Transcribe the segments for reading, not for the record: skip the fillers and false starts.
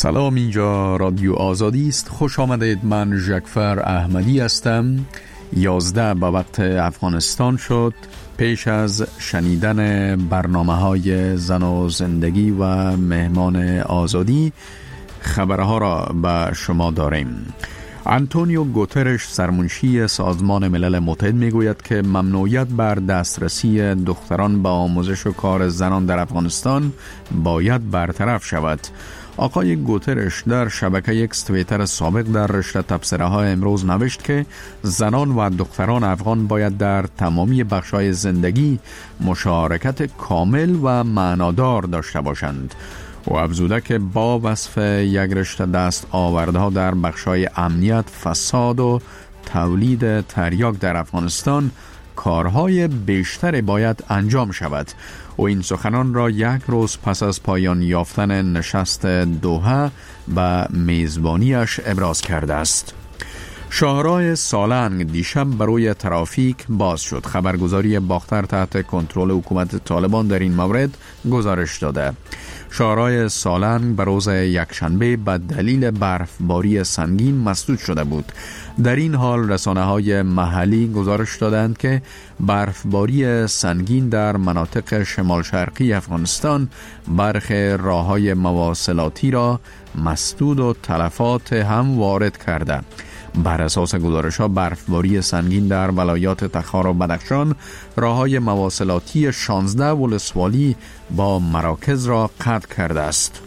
سلام، اینجا رادیو آزادی است. خوش آمدید. من ژکفر احمدی هستم. 11 به وقت افغانستان شد. پیش از شنیدن برنامه‌های زن و زندگی و مهمان آزادی خبرها را به شما داریم. آنتونیو گوترش، سرمنشی سازمان ملل متحد، میگوید که ممنوعیت بر دسترسی دختران به آموزش و کار زنان در افغانستان باید برطرف شود. آقای گوترش در شبکه اکس توییتر سابق در رشته تبصره های امروز نوشت که زنان و دختران افغان باید در تمامی بخش‌های زندگی مشارکت کامل و معنادار داشته باشند. و افزوده که با وصف یک رشته دست آوردها در بخش‌های امنیت، فساد و تولید تریاک در افغانستان کارهای بیشتر باید انجام شود. و این سخنان را یک روز پس از پایان یافتن نشست دوحه به میزبانیش ابراز کرده است. شاهراه سالنگ دیشب بروی ترافیک باز شد. خبرگزاری باختر تحت کنترل حکومت طالبان در این مورد گزارش داده. شاهراه سالنگ به روز یکشنبه به دلیل برفباری سنگین مسدود شده بود. در این حال رسانه‌های محلی گزارش دادند که برفباری سنگین در مناطق شمال شرقی افغانستان برخی راه‌های مواصلاتی را مسدود و تلفات هم وارد کرده. بر اساس گزارش‌ها برفباری سنگین در ولایات تخار و بدخشان راه‌های مواصلاتی 16 ولسوالی با مراکز را قطع کرده است.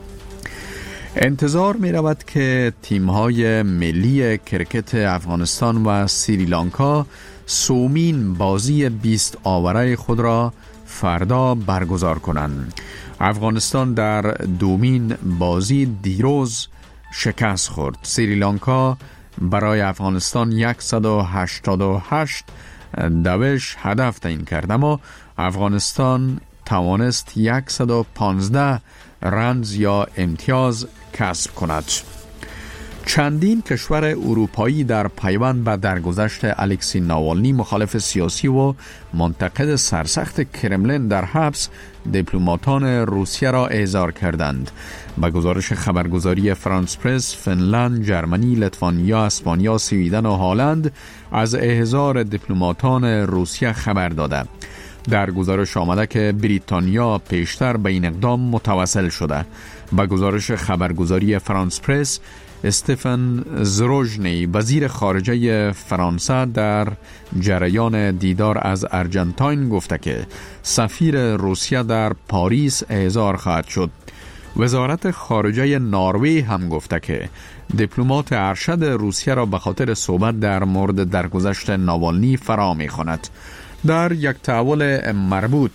انتظار می رود که تیم‌های ملی کرکت افغانستان و سریلانکا سومین بازی 20 آوره خود را فردا برگزار کنند. افغانستان در دومین بازی دیروز شکست خورد. سریلانکا برای افغانستان 188 دوش هدف تعیین کرد، اما افغانستان توانست 115 رنز یا امتیاز کسب کند. چندین کشور اروپایی در پیوند به درگذشت الکسی ناوالنی، مخالف سیاسی و منتقد سرسخت کرملین در حبس، دیپلماتان روسیه را احضار کردند. به گزارش خبرگزاری فرانس پرس، فنلند، جرمنی، لیتوانیا، اسپانیا، سویدن و هلند از احضار دیپلماتان روسیه خبر داده. در گزارش آمده که بریتانیا پیشتر به این اقدام متوسل شده. به گزارش خبرگزاری فرانس پرس، استفن زروژنی، وزیر خارجه فرانسه، در جریان دیدار از ارجنتاین گفته که سفیر روسیه در پاریس احضار خواهد شد. وزارت خارجه نروژ هم گفته که دیپلمات ارشد روسیه را به خاطر صحبت در مورد درگذشت ناوالنی فرا می‌خواند. در یک تحول مربوط،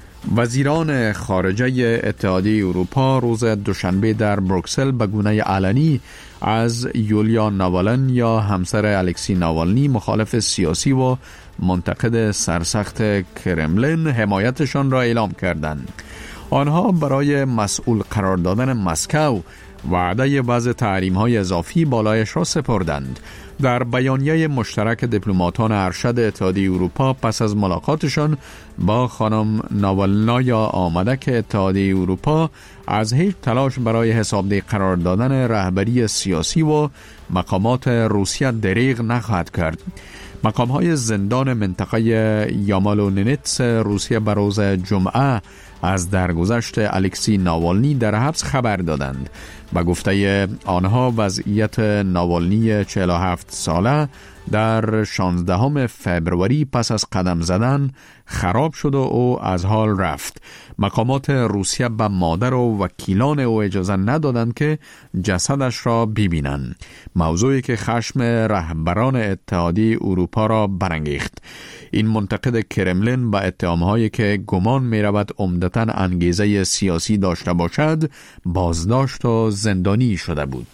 وزیران خارجه اتحادیه اروپا روز دوشنبه در بروکسل به گونه علنی از یولیا ناوالن یا همسر الکسی ناوالنی، مخالف سیاسی و منتقد سرسخت کرملین، حمایتشان را اعلام کردند. آنها برای مسئول قرار دادن مسکو وعده وضع تحریم‌های اضافی بالایش را سپردند. در بیانیه مشترک دیپلماتان ارشد اتحادیه اروپا پس از ملاقاتشان با خانم ناوالنایا آمده که اتحادیه اروپا از هیچ تلاش برای حسابدهی قرار دادن رهبری سیاسی و مقامات روسیه دریغ نخواهد کرد. مقام‌های زندان منطقه یامالونینتس روسیه بر روز جمعه از درگذشت الکسی ناوالنی در حبس خبر دادند. به گفته آنها وضعیت ناوالنی 47 ساله در 16 فبروری پس از قدم زدن خراب شد و او از حال رفت. مقامات روسیه به مادر و وکیلان او اجازه ندادند که جسدش را ببینند، موضوعی که خشم رهبران اتحادیه اروپا را برانگیخت. این منتقد کرملین با اتهامهایی که گمان می رود عمدتاً انگیزه سیاسی داشته باشد بازداشت و زندانی شده بود.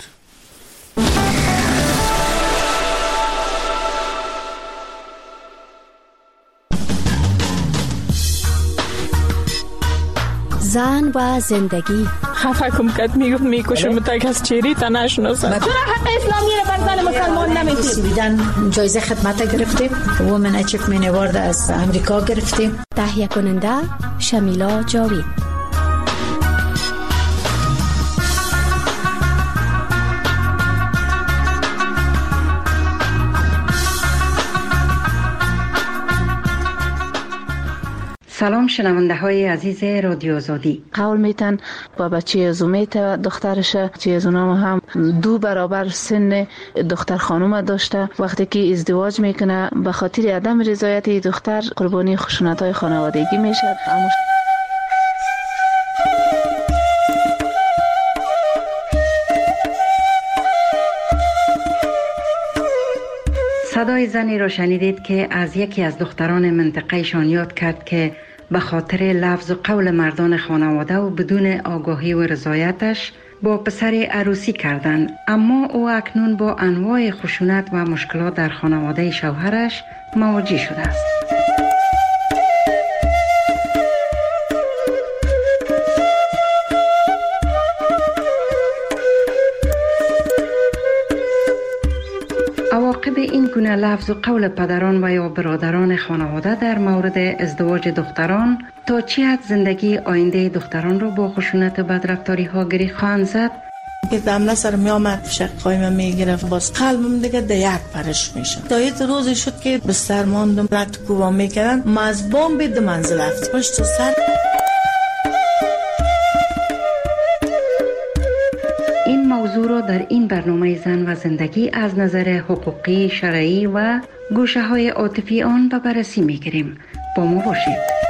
زن و زندگی. خفه کم کت میکشم تا کس چیری تا نشناسم. چرا حق اسلامی رو بر زن مسلمان نمیدید؟ سویدن جایزه خدمت گرفتیم، وومن اچیومنت اوارد از امریکا گرفتیم. تهیه کننده شمیلا جاوید. سلام شنونده های عزیز رادیو آزادی. قول میتن با بچه زومیت دخترشه که از اونام هم 2 برابر سن دختر خانوم داشته. وقتی که ازدواج میکنه به خاطر عدم رضایت دختر قربانی خشونت های خانوادگی میشه. صدای زنی را شنیدید که از یکی از دختران منطقه‌شان یاد کرد که به خاطر لفظ و قول مردان خانواده و بدون آگاهی و رضایتش با پسر عروسی کردند، اما او اکنون با انواع خشونت و مشکلات در خانواده شوهرش مواجه شده است. عواقب این گونه لفظ و قول پدران و یا برادران خانواده در مورد ازدواج دختران تا چه حد زندگی آینده دختران را با خشونت و بدرفتاری ها گره خواهند زد؟ که دم سر می آمد شقای من می گرفت، باز قلبم دیگه در یک پرش میشه. تا یه روزی شد که به سر ماندم، رد کوبا میکردن، مزبان به 2 منزل رفت پشت سر. این موضوع را در این برنامه زن و زندگی از نظر حقوقی، شرعی و گوشه های عاطفی آن به بررسی میگیریم. با ما باشید.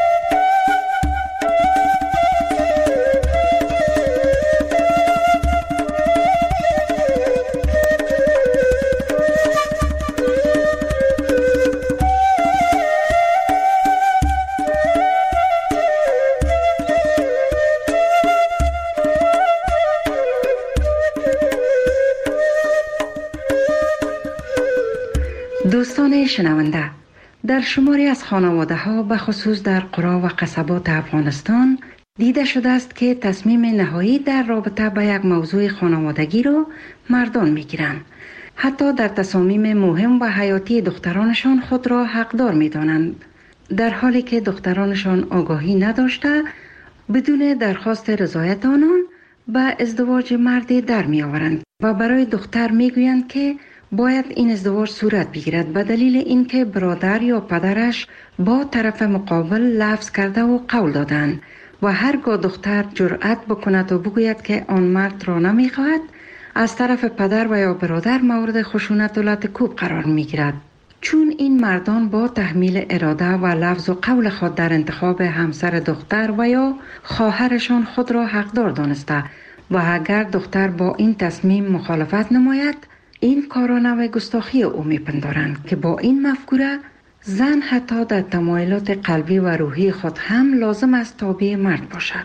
دوستان شنونده، در شماری از خانواده ها به خصوص در قرا و قصبات افغانستان دیده شده است که تصمیم نهایی در رابطه با یک موضوع خانوادگی را مردان می گیرند. حتی در تصامیم مهم و حیاتی دخترانشان خود را حقدار می دانند، در حالی که دخترانشان آگاهی نداشته بدون درخواست رضایت آنان به ازدواج مردی در می آورند و برای دختر می گویند که باید این ازدواج صورت بگیرد به دلیل اینکه برادر یا پدرش با طرف مقابل لفظ کرده و قول دادند و هرگاه دختر جرأت بکند و بگوید که آن مرد را نمیخواهد، از طرف پدر و یا برادر مورد خشونت و لطکوب قرار میگیرد. چون این مردان با تحمیل اراده و لفظ و قول خود در انتخاب همسر دختر و یا خواهرشان خود را حقدار دانسته و اگر دختر با این تصمیم مخالفت نماید، این کارا نوع گستاخی او میپندارند که با این مفکوره زن حتی در تمایلات قلبی و روحی خود هم لازم است تابع مرد باشد.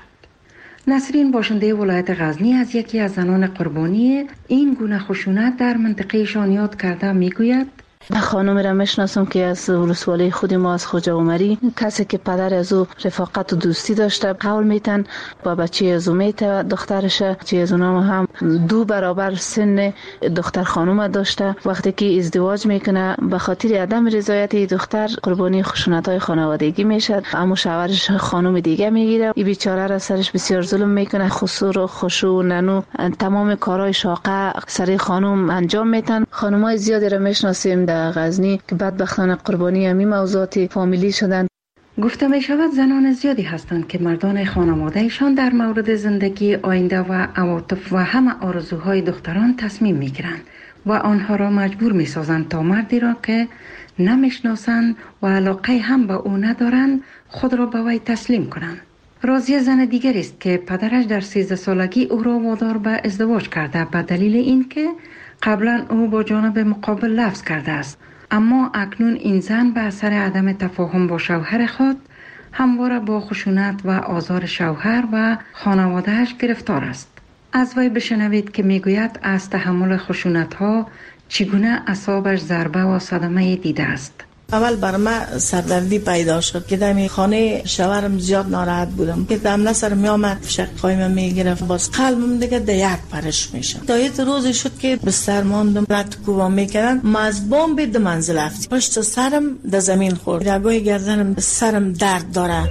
نسرین باشنده ولایت غزنی از یکی از زنان قربانی این گونه خشونت در منطقه شان یاد کرده میگوید: خانم را میشناسم که از ولسوالی خود ما از خوجا عمری، کسی که پدر از او رفاقت و دوستی داشته، قول میتن با بچه زومیت دخترشه که از اونام هم 2 برابر سن دختر خانوم داشته. وقتی که ازدواج میکنه به خاطر عدم رضایت دختر قربانی خشونت های خانوادگی میشه، اما شوهرش خانوم دیگه میگیره. این بیچاره را سرش بسیار ظلم میکنه، خسور و خشوع ننو تمام کارهای شاقه سر خانوم انجام میتن. خانمای زیادی را میشناسیم در غزنی که بدبختانه قربانی همین موضوعات فامیلی شدند. گفته می شود زنان زیادی هستند که مردان خانوادهشان در مورد زندگی آینده و عواطف و همه آرزوهای دختران تصمیم می گیرند و آنها را مجبور می سازند تا مردی را که نمیشناسند و علاقه هم به او ندارند خود را به وی تسلیم کنند. راضیه زن دیگری است که پدرش در 13 سالگی او را وادار به ازدواج کرده به دلیل اینکه قبلا او با جانب مقابل لفظ کرده است، اما اکنون این زن به اثر عدم تفاهم با شوهر خود همواره با خشونت و آزار شوهر و خانوادهش گرفتار است. از وی بشنوید که میگوید از تحمل خشونت ها چگونه اعصابش ضربه و صدمه دیده است. اول بر من سردردی پیدا شد که در خانه شوهرم زیاد ناراحت بودم که دم سر می آمد شقای من می گرفت، باز قلبم دیگه در یک پرش میشه. تا یه روزی شد که به سر ماندم، رد کوبا میکردن، مزبان به 2 منزل رفت پشت سرم در زمین خورد، رگای گردنم سرم درد داره.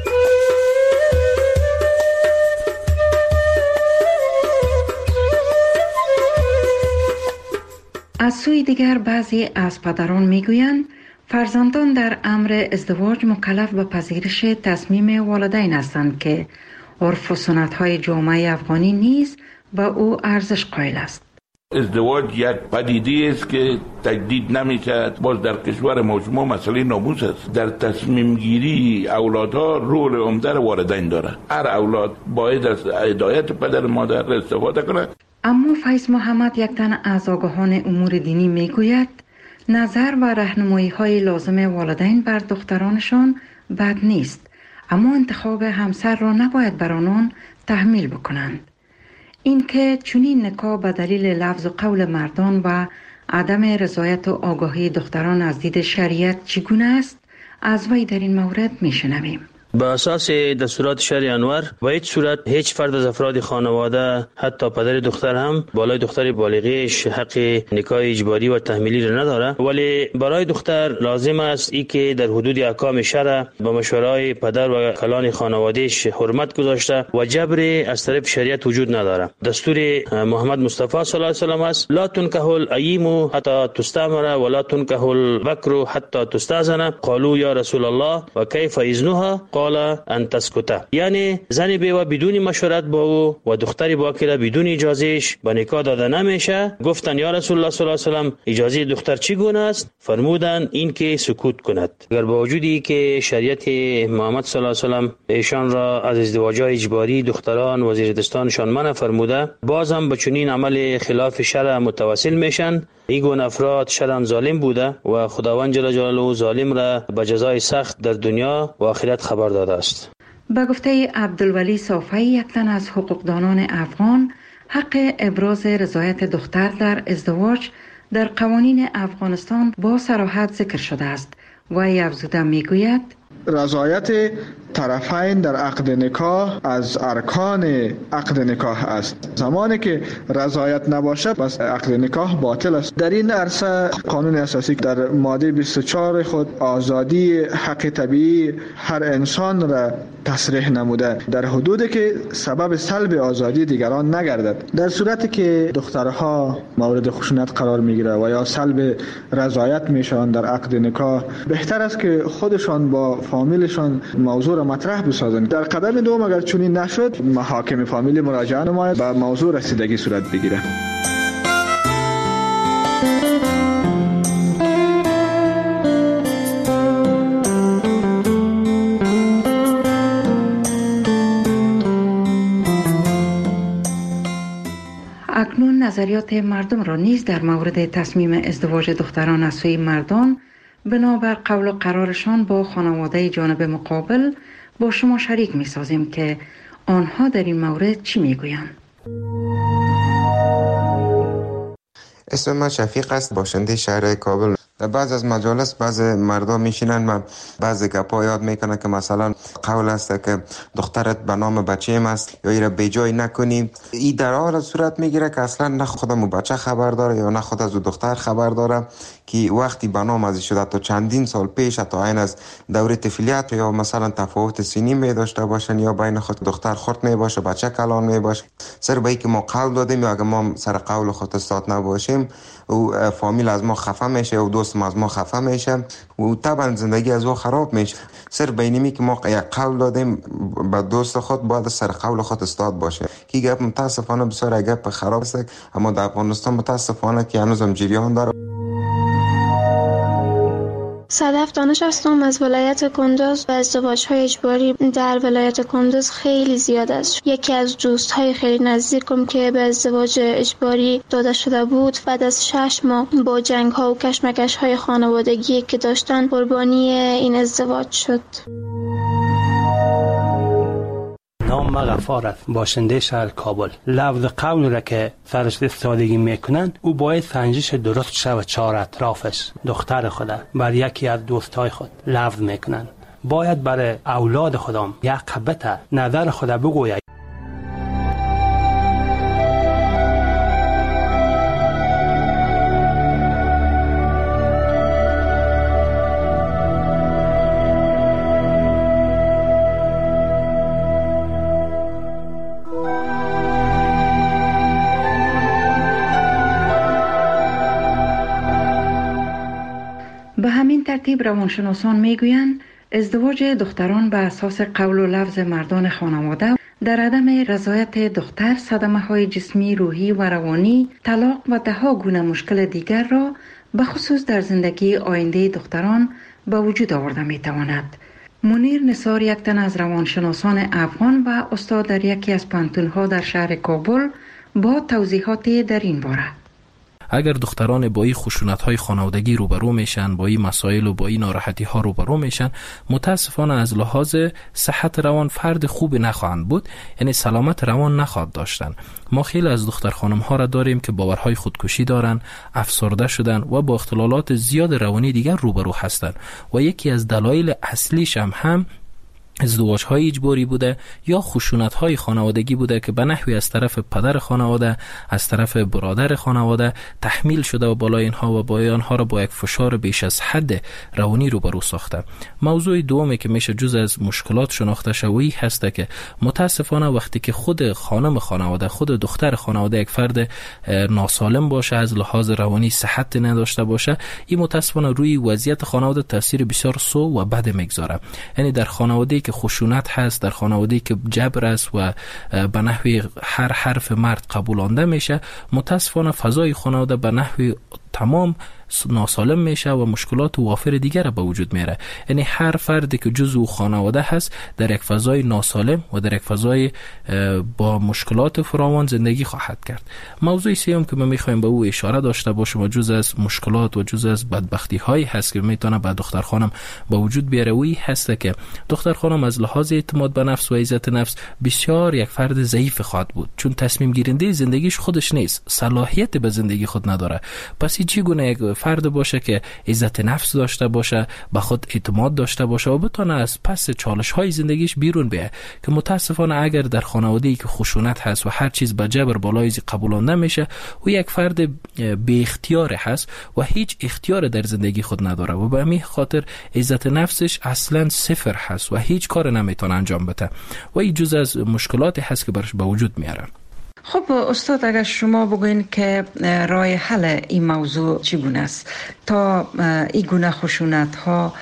از سوی دیگر بعضی از پدران میگویند فرزندان در امر ازدواج مکلف به پذیرش تصمیم والدین هستند که عرف و سنت‌های جامعه افغانی نیز به او ارزش قائل است. ازدواج یک پدیده است که تجدید نمیشه. باز در کشور ما شما مسئله ناموس است. در تصمیم گیری اولادها رول عمده والدین داره. هر اولاد باید از هدایت پدر مادر استفاده کنه. اما فیض محمد، یک تن از آگاهان امور دینی، میگوید نظر و راهنمایی‌های لازم والدین بر دخترانشان بد نیست، اما انتخاب همسر را نباید بر آنان تحمیل بکنند. اینکه چنین نکاح به دلیل لفظ و قول مردان و عدم رضایت و آگاهی دختران از دید شریعت چگونه است، از وی در این مورد میشنویم. به اساس دستورات شرع انور و هیچ صورت هیچ فرد از افراد خانواده، حتی پدر دختر هم بالای دختر بالغیش حق نکاح اجباری و تحمیلی را نداره، ولی برای دختر لازم است ای که در حدود احکام شرع با مشورای پدر و کلان خانوادهش حرمت گذاشته و جبر از طرف شریعت وجود نداره. دستور محمد مصطفی صلی الله علیه و سلم است: لا تنکح الاییم حتی تستعمر ولا تنکح البکر حتی تستأذن. قالوا یا رسول الله و کیف اذنها؟ قال ان تسکت. یعنی زن بیوه بدون مشورت با او و دختری باکره بدون اجازهش به نکاح داده نمیشه. گفتن یا رسول الله صلی الله علیه و سلم اجازه دختر چگونه است؟ فرمودند این که سکوت کند. اگر با وجودی که شریعت محمد صلی الله علیه و سلم ایشان را از ازدواج‌های اجباری دختران و زیردستانشان منع فرموده، بازم به چنین عمل خلاف شرع متوسل میشن. این گونه افراد شرعاً ظالم بوده و خداوند جل جلاله ظالم را به جزای سخت در دنیا و آخرت خبر داده است. به گفته عبدالولی صافی، یک تن از حقوقدانان افغان، حق ابراز رضایت دختر در ازدواج در قوانین افغانستان با صراحت ذکر شده است و افزوده میگوید رضایت طرفین در عقد نکاح از ارکان عقد نکاح است. زمانی که رضایت نباشه بس عقد نکاح باطل است. در این عرصه قانون اساسی در ماده 24 خود آزادی حق طبیعی هر انسان را تصریح نموده، در حدودی که سبب سلب آزادی دیگران نگردد. در صورتی که دخترها مورد خشونت قرار میگیره و یا سلب رضایت میشن در عقد نکاح، بهتر است که خودشان با فامیلشان موضوع را مطرح بسازند. در قدم دوم اگر چنین نشد، حاکم فامیل مراجعه نماید و موضوع رسیدگی صورت بگیره. اکنون نظریات مردم را نیز در مورد تصمیم ازدواج دختران از سوی مردان بنابر قول و قرارشان با خانواده جانب مقابل با شما شریک می سازیم که آنها در این مورد چی می گویند. اسم من شفیق است، باشنده شهر کابل. در بعض از مجالس بعض مردم میشینن و بعض گپا یاد میکنن که مثلا قول است که دخترت به نام بچه‌م است یا ایره به جای نکنی. این در حال صورت میگیره که اصلا نه خودمو بچه خبر داره یا نه خود از دختر خبر داره که وقتی به نام از شده تا چندین سال پیش تا این از دوره طفولیت یا مثلا تفاوت سنی می داشته باشن یا بین خود دختر خرد می باشه بچه کلان می باشه. سر به اینکه ما قول دادیم یا اگه ما سر قول خود استاد نباشیم و فامیل از ما خفه میشه و دوست از ما خفه میشه و طبعا زندگی از او خراب میشه. سر بینیمی که ما یک قول دادیم به دوست خود باید سر قول خود استاد باشه. کی گپ متاسفانه بسیار گپ خراب است، اما در افغانستان متاسفانه که هنوزم جریان داره. صدف دانش هستم از ولایت کندوز و ازدواج‌های اجباری در ولایت کندوز خیلی زیاد است. یکی از دوست‌های خیلی نزدیکم که به ازدواج اجباری داده شده بود بعد از 6 ماه با جنگ‌ها و کشمکش‌های خانوادگی که داشتن قربانی این ازدواج شد. نام غفار است، باشنده شهر کابل. لفظ قول را که سرش استفاده میکنن او باید سنجش درست شود. 4 اطرافش دختر خود بر یکی از دوستای خود لفظ میکنن. باید برای اولاد خودم یک قبطه نظر خود بگوید. ترتیب روانشناسان میگویند ازدواج دختران به اساس قول و لفظ مردان خانواده در عدم رضایت دختر صدمه های جسمی، روحی و روانی، طلاق و دهها گونه مشکل دیگر را به خصوص در زندگی آینده دختران به وجود آورده می تواند. منیر نثار، یک تن از روانشناسان افغان و استاد در یکی از پانتون‌ها در شهر کابل، با توضیحات در این باره. اگر دختران با این خشونت‌های خانوادگی روبرو میشن، با این مسائل و با این ناراحتی‌ها روبرو میشن، متاسفانه از لحاظ صحت روان فرد خوبی نخواهند بود، یعنی سلامت روان نخواهد داشتن. ما خیلی از دختر خانم‌ها را داریم که باورهای خودکشی دارن، افسرده شدن و با اختلالات زیاد روانی دیگر روبرو هستند و یکی از دلایل اصلیش هم ازدواج‌های اجباری بوده یا خشونت‌های خانوادگی بوده که به نحوی از طرف پدر خانواده، از طرف برادر خانواده تحمیل شده و بالای اینها و با آنها را با یک فشار بیش از حد روانی روبرو ساخته. موضوع دومی که میشه جز از مشکلات شناخته شوی هسته که متاسفانه وقتی که خود خانم خانواده، خود دختر خانواده یک فرد ناسالم باشه، از لحاظ روانی صحت نداشته باشه، این متاسفانه روی وضعیت خانواده تاثیر بسیار سو و بد میگذاره. یعنی در خانواده که خشونت هست، در خانواده‌ای که جبر است و به نحوی هر حرف مرد قبولانده میشه، متاسفانه فضای خانواده به نحوی تمام ناسالم میشه و مشکلات وافر دیگر به وجود میره. یعنی هر فردی که جزو خانواده هست در یک فضای ناسالم و در یک فضای با مشکلات فراوان زندگی خواهد کرد. موضوع سوم که ما میخوایم به او اشاره داشته باشیم و جز از مشکلات و جز از بدبختی هایی هست که میتونه به دختر خانم به وجود بیاره، وی هست که دختر خانم از لحاظ اعتماد به نفس و عزت نفس بسیار یک فرد ضعیف خواهد بود، چون تصمیم گیرنده زندگیش خودش نیست، صلاحیت به زندگی خود نداره. پس چگونه یک فرد باشه که عزت نفس داشته باشه، به خود اعتماد داشته باشه و بتونه از پس چالش های زندگیش بیرون بیه، که متاسفانه اگر در خانواده‌ای که خشونت هست و هر چیز به جبر بالای قبولانده میشه، و یک فرد بی اختیار هست و هیچ اختیار در زندگی خود نداره و به همین خاطر عزت نفسش اصلا صفر هست و هیچ کار نمیتونه انجام بده و این جز از مشکلاتی هست که برش به وجود میاره. خب استاد، اگر شما بگوین که راه حل این موضوع چگونه است تا این گونه خشونت ها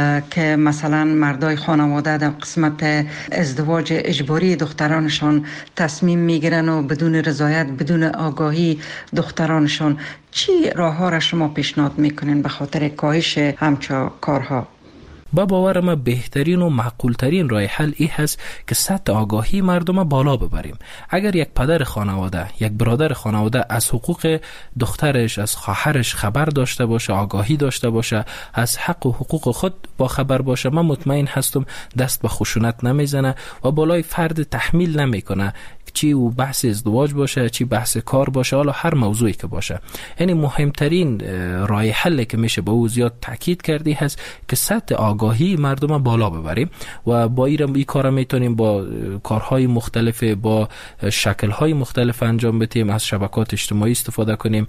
که مثلا مردای خانواده در قسمت ازدواج اجباری دخترانشان تصمیم میگیرن و بدون رضایت، بدون آگاهی دخترانشان، چی راه ها را شما پیشنهاد میکنین به خاطر کاهش همچون کارها؟ با باور ما بهترین و معقولترین راه حل این هست که سطح آگاهی مردم بالا ببریم. اگر یک پدر خانواده، یک برادر خانواده از حقوق دخترش، از خواهرش خبر داشته باشه، آگاهی داشته باشه، از حق و حقوق خود با خبر باشه، من مطمئن هستم دست به خشونت نمیزنه و بالای فرد تحمیل نمیکنه، چی و بحث ازدواج باشه، چی بحث کار باشه، حالا هر موضوعی که باشه. یعنی مهمترین راه حل که میشه به او زیاد تاکید کردی هست که سطح آگاهی مردم بالا ببریم و با این کار میتونیم با کارهای مختلف، با شکلهای مختلف انجام بدیم، از شبکات اجتماعی استفاده کنیم،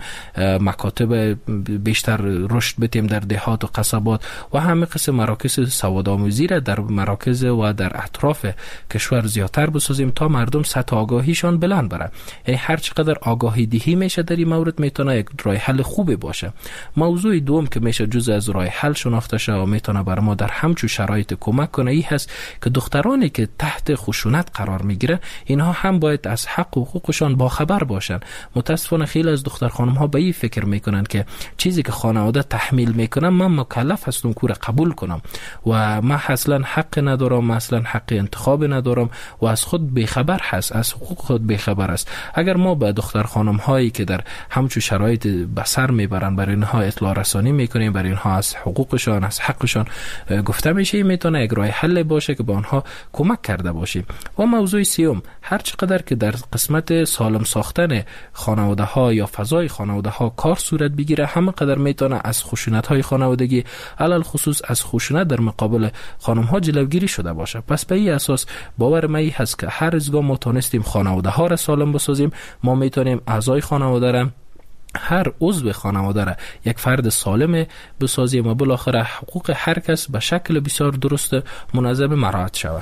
مکاتب بیشتر رشد بدیم در دهات و قصبات و همه قسم مراکز سوادآموزی را در مراکز و در اطراف کشور زیادتر بسازیم تا مردم سطح آگاهیشان بلند بره. یعنی هر چقدر آگاهی دهی میشه در این مورد میتونه یک راه حل خوبی باشه. موضوع دوم که میشه جزء از راه حل شناخته شه و میتونه بر ما در همچون شرایط کمک کنه این هست که دخترانی که تحت خشونت قرار میگیره اینها هم باید از حق و حقوقشان باخبر باشن. متاسفانه خیلی از دختر خانم ها به این فکر میکنن که چیزی که خانواده تحمیل میکنن من مکلف هستم که قبول کنم و من اصلا حق ندارم، اصلا حق انتخاب ندارم و از خود بیخبر هست، از حقوق خود بیخبر است. اگر ما به دختر خانم هایی که در همچون شرایط به سر میبرن برای اینها اطلاع رسانی میکنیم، برای اینها از حقوقشان، از حقشان گفته میشه، میتونه یک راه حل باشه که به آنها کمک کرده باشه. و موضوع سوم، هر چقدر که در قسمت سالم ساختن خانواده ها یا فضای خانواده ها کار صورت بگیره، همه قدر میتونه از خشونت های خانوادگی، علل خصوص از خشونت در مقابل خانم ها جلوگیری شده باشه. پس به این اساس باور من هست که هر از گاه ما تونستیم خانواده ها را سالم بسازیم، ما میتونیم اعضای خانواده را، هر عضو خانواده را یک فرد سالم بسازیم و بالاخره حقوق هر کس به شکل بسیار درست منظم مراعات شود.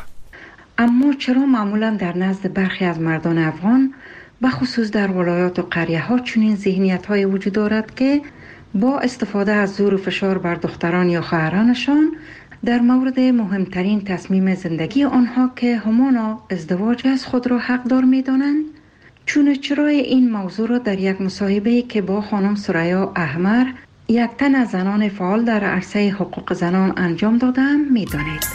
اما چرا معمولا در نزد برخی از مردان افغان، به خصوص در ولایات و قریه ها، چنین ذهنیت های وجود دارد که با استفاده از زور و فشار بر دختران یا خواهرانشان در مورد مهمترین تصمیم زندگی آنها که همانا ازدواج از خود را حقدار می دانند. چون چرای این موضوع را در یک مصاحبه که با خانم ثریا احمر، یک تن از زنان فعال در عرصه حقوق زنان انجام دادم می دانید.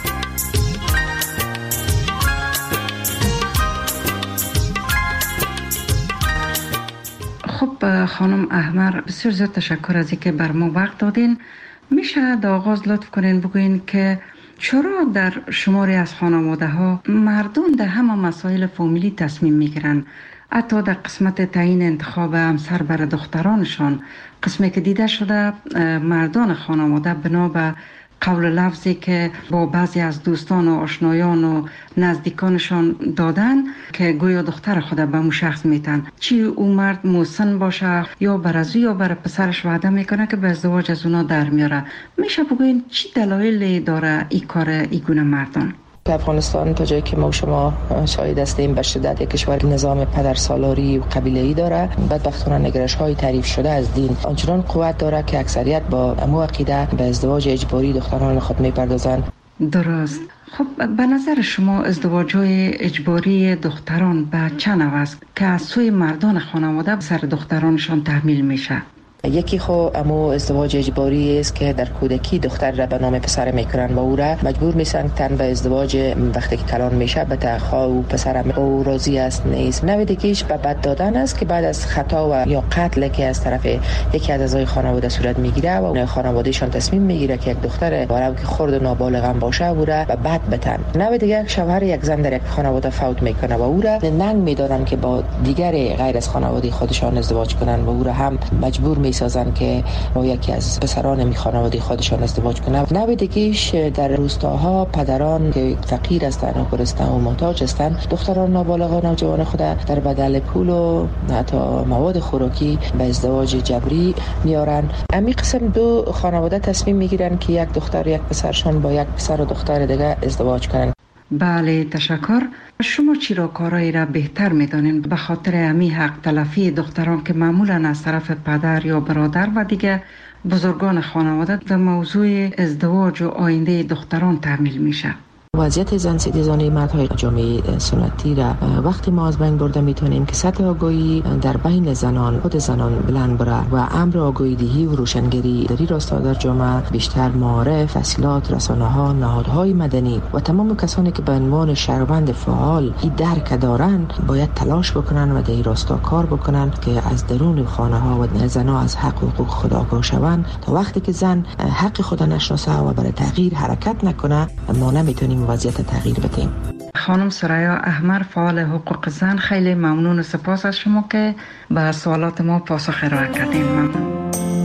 خب خانم احمر، بسیار زیاد تشکر از اینکه بر ما وقت دادین. میشه در آغاز لطف کنین بگوین که چرا در شماری از خانواده ها مردان در همه مسائل فامیلی تصمیم میگیرن، حتی در قسمت تعیین انتخاب همسر برای دخترانشان، قسمی که دیده شده مردان خانواده بنا به قول لفظی که با بعضی از دوستان و آشنایان و نزدیکانشان دادن که گویا دختر خود به اون شخص میتن، چی او مرد مسن باشه یا برازو یا برای پسرش وعده میکنه که به ازدواج از اونا در میاره. میشه بگوین چی دلایلی داره این کار ایگونه مردان؟ افغانستان تا جایی که ما و شما شاهد هستیم به شدت یک کشور نظام پدرسالاری و قبیله‌ای داره. بدبختانه نگرش‌های تعریف شده از دین آنچنان قوت داره که اکثریت با امو عقیده به ازدواج اجباری دختران خود می‌پردازند. درست. خب به نظر شما ازدواج‌های اجباری دختران به چه نوع است که از سوی مردان خانواده سر دخترانشان تحمیل میشه؟ یکی خو امو ازدواج اجباری است که در کودکی دختر را به نام پسر میکنن و او را مجبور میسن تن به ازدواج وقتی که کلان میشه به تخا و پسر او راضی است نیست. نوع دیگه‌اش به بد دادن است که بعد از خطا و یا قتل که از طرف یکی از اعضای خانواده صورت میگیره و خانوادهشان تصمیم میگیره که یک دختر وارو که خرد و نابالغ هم باشه او را به بد بتن. نوع دیگه شوهر یک زن در یک خانواده فوت میکنه و او را ننگ میدارن که با دیگر غیر از خانواده خودشان ازدواج کنن و او را هم مجبور میسازن که با یکی از پسران می خانواده خودشان ازدواج کنند. نوع دیگه‌اش در روستاها پدران که فقیر هستند و گرسنه و محتاج هستند دختران نابالغ و نوجوان خود در بدل پول و حتی مواد خوراکی به ازدواج جبری میارن. امی قسم دو خانواده تصمیم میگیرن که یک دختر یک پسرشان با یک پسر و دختر دیگه ازدواج کنن. بله تشکر. شما چی را کارایی را بهتر میدانین به خاطر امی حق تلفی دختران که معمولا از طرف پدر یا برادر و دیگه بزرگان خانواده در موضوع ازدواج و آینده دختران تحمیل میشه؟ وضعیت زن ستیزانه مردهای جامعه سنتی را وقتی ما از بین برده میتونیم که سطح آگاهی در بین زنان خود زنان بلند بره و امر آگاهی دهی و روشنگری در این راستا در جامعه بیشتر معارف، تحصیلات، رسانه‌ها، نهادهای مدنی و تمام کسانی که به عنوان شهروند فعال این درک دارند باید تلاش بکنن و در این راستا کار بکنن که از درون خانه‌ها و زنها از حق و حقوق خود آگاه شوند. تا وقتی که زن حق خود نشناسه و برای تغییر حرکت نکنه ما نمیتونیم وضعیت تغییر بدیم. خانم ثریا احمر فعال حقوق زن، خیلی ممنون و سپاس از شما که به سوالات ما پاسخ ارائه کردین. ممنون.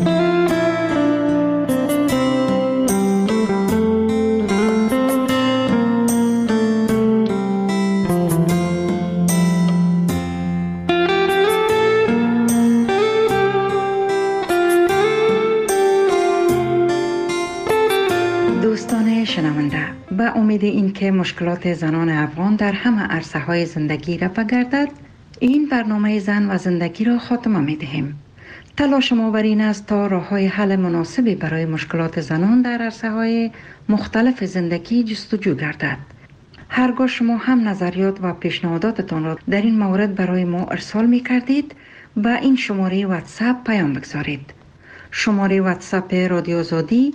به امید این که مشکلات زنان افغان در همه عرصه های زندگی رفع گردد، این برنامه زن و زندگی را خاتمه می دهیم. تلاش ما بر این است تا راه های حل مناسبی برای مشکلات زنان در عرصه های مختلف زندگی جستجو گردد. هرگاه شما هم نظریات و پیشنهاداتتان را در این مورد برای ما ارسال می کردید، به این شماره واتساپ پیام بگذارید. شماره واتساپ رادیو آزادی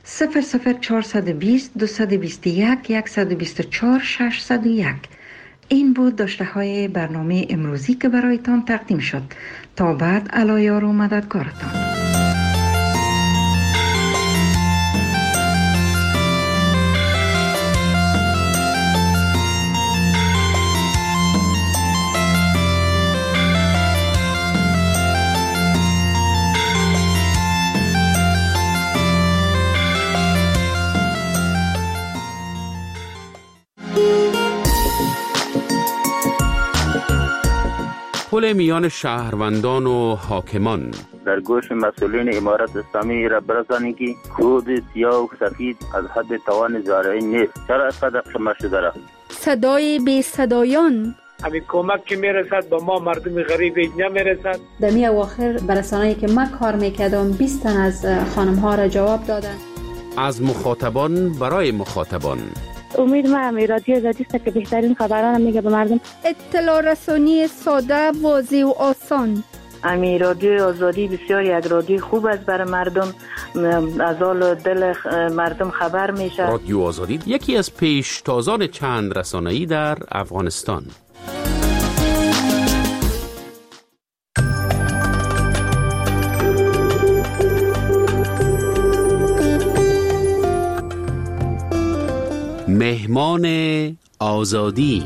00420 221 124 601. این بود داشته های برنامه امروزی که برایتان تقدیم شد. تا بعد علایار و مددگارتان. پل میان شهروندان و حاکمان. در گوش مسئولین امارت اسلامی را برسانید که کود سیاه و سفید از حد توان زارعین نیست. چرا اینقدر شما شده را؟ صدای بی صدایان همین کمک که میرسد به ما مردم غریب نمیرسد. در می اواخر برسانه‌ای که ما کار میکردم 20 تن از خانم ها را جواب دادن. از مخاطبان برای مخاطبان. امید ما رادیو آزادی است که بهترین خبران میگه به مردم. اطلاع رسانی ساده، واضح و آسان. امی رادیو آزادی بسیار یک رادیو خوب است برای مردم، از حال دل مردم خبر میشه. رادیو آزادی یکی از پیشتازان چند رسانه‌ای در افغانستان. مهمان آزادی.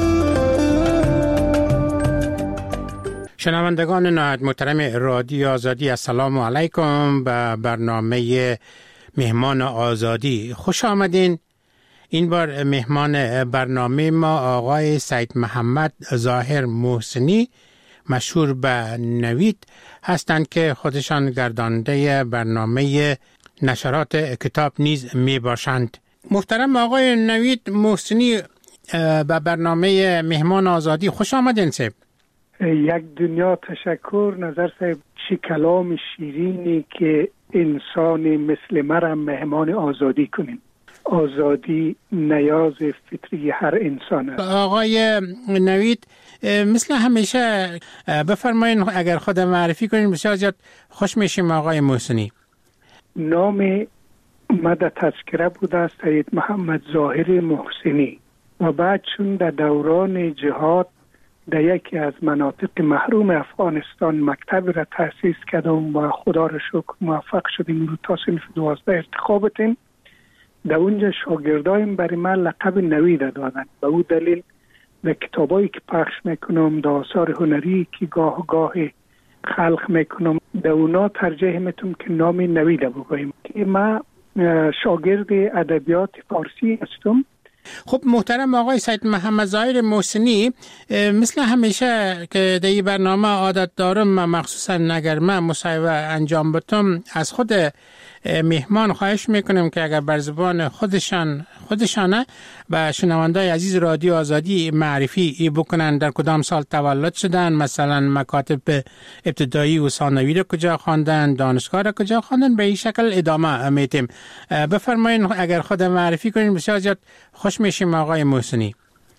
شنوندگان نهایت محترم رادیو آزادی، السلام علیکم به برنامه مهمان آزادی خوش آمدین. این بار مهمان برنامه ما آقای سید محمد ظاهر محسنی مشهور به نوید هستند که خودشان گرداننده برنامه نشرات کتاب نیز می باشند. محترم آقای نوید محسنی به برنامه مهمان آزادی خوش آمدین. صاحب یک دنیا تشکر. نظر صاحب چی کلام شیرینی که انسان مثل مرا مهمان آزادی کنیم. آزادی نیاز فطری هر انسان است. آقای نوید مثل همیشه بفرمایین اگر خود معرفی کنین بسیار زیاد خوش میشیم. آقای محسنی نام مد تذکره بوده است سید محمد ظاهر محسنی و بعد چون در دوران جهاد در یکی از مناطق محروم افغانستان مکتب را تأسیس کردم و خدا را شکر موفق شدیم رو تا صنف 12 ارتخابتیم. در اونجا شاگردایم برای من لقب نوید دادن. به او دلیل در کتابایی که پخش میکنم، در آثار هنری که گاه گاه خلق میکنم، در اونا ترجیح میتونم که نام نوید بگویم که من شاگرد ادبیات فارسی هستم. خب محترم آقای سید محمد ظاهر محسنی، مثل همیشه که در این برنامه عادت دارم مخصوصا اگر من مصاحبه انجام بدم از خود مهمان خواهش میکنم که اگر بر زبان خودشانه و شنوندای عزیز رادیو آزادی معرفی بکنن در کدام سال تولد شدن، مثلا مکاتب ابتدایی و ثانوی رو کجا خواندن، دانشگاه رو کجا خواندن، به این شکل ادامه میتیم. بفرمایید اگر خود معرفی کنین بسیار زیاد خوش میشیم. آقای محسنی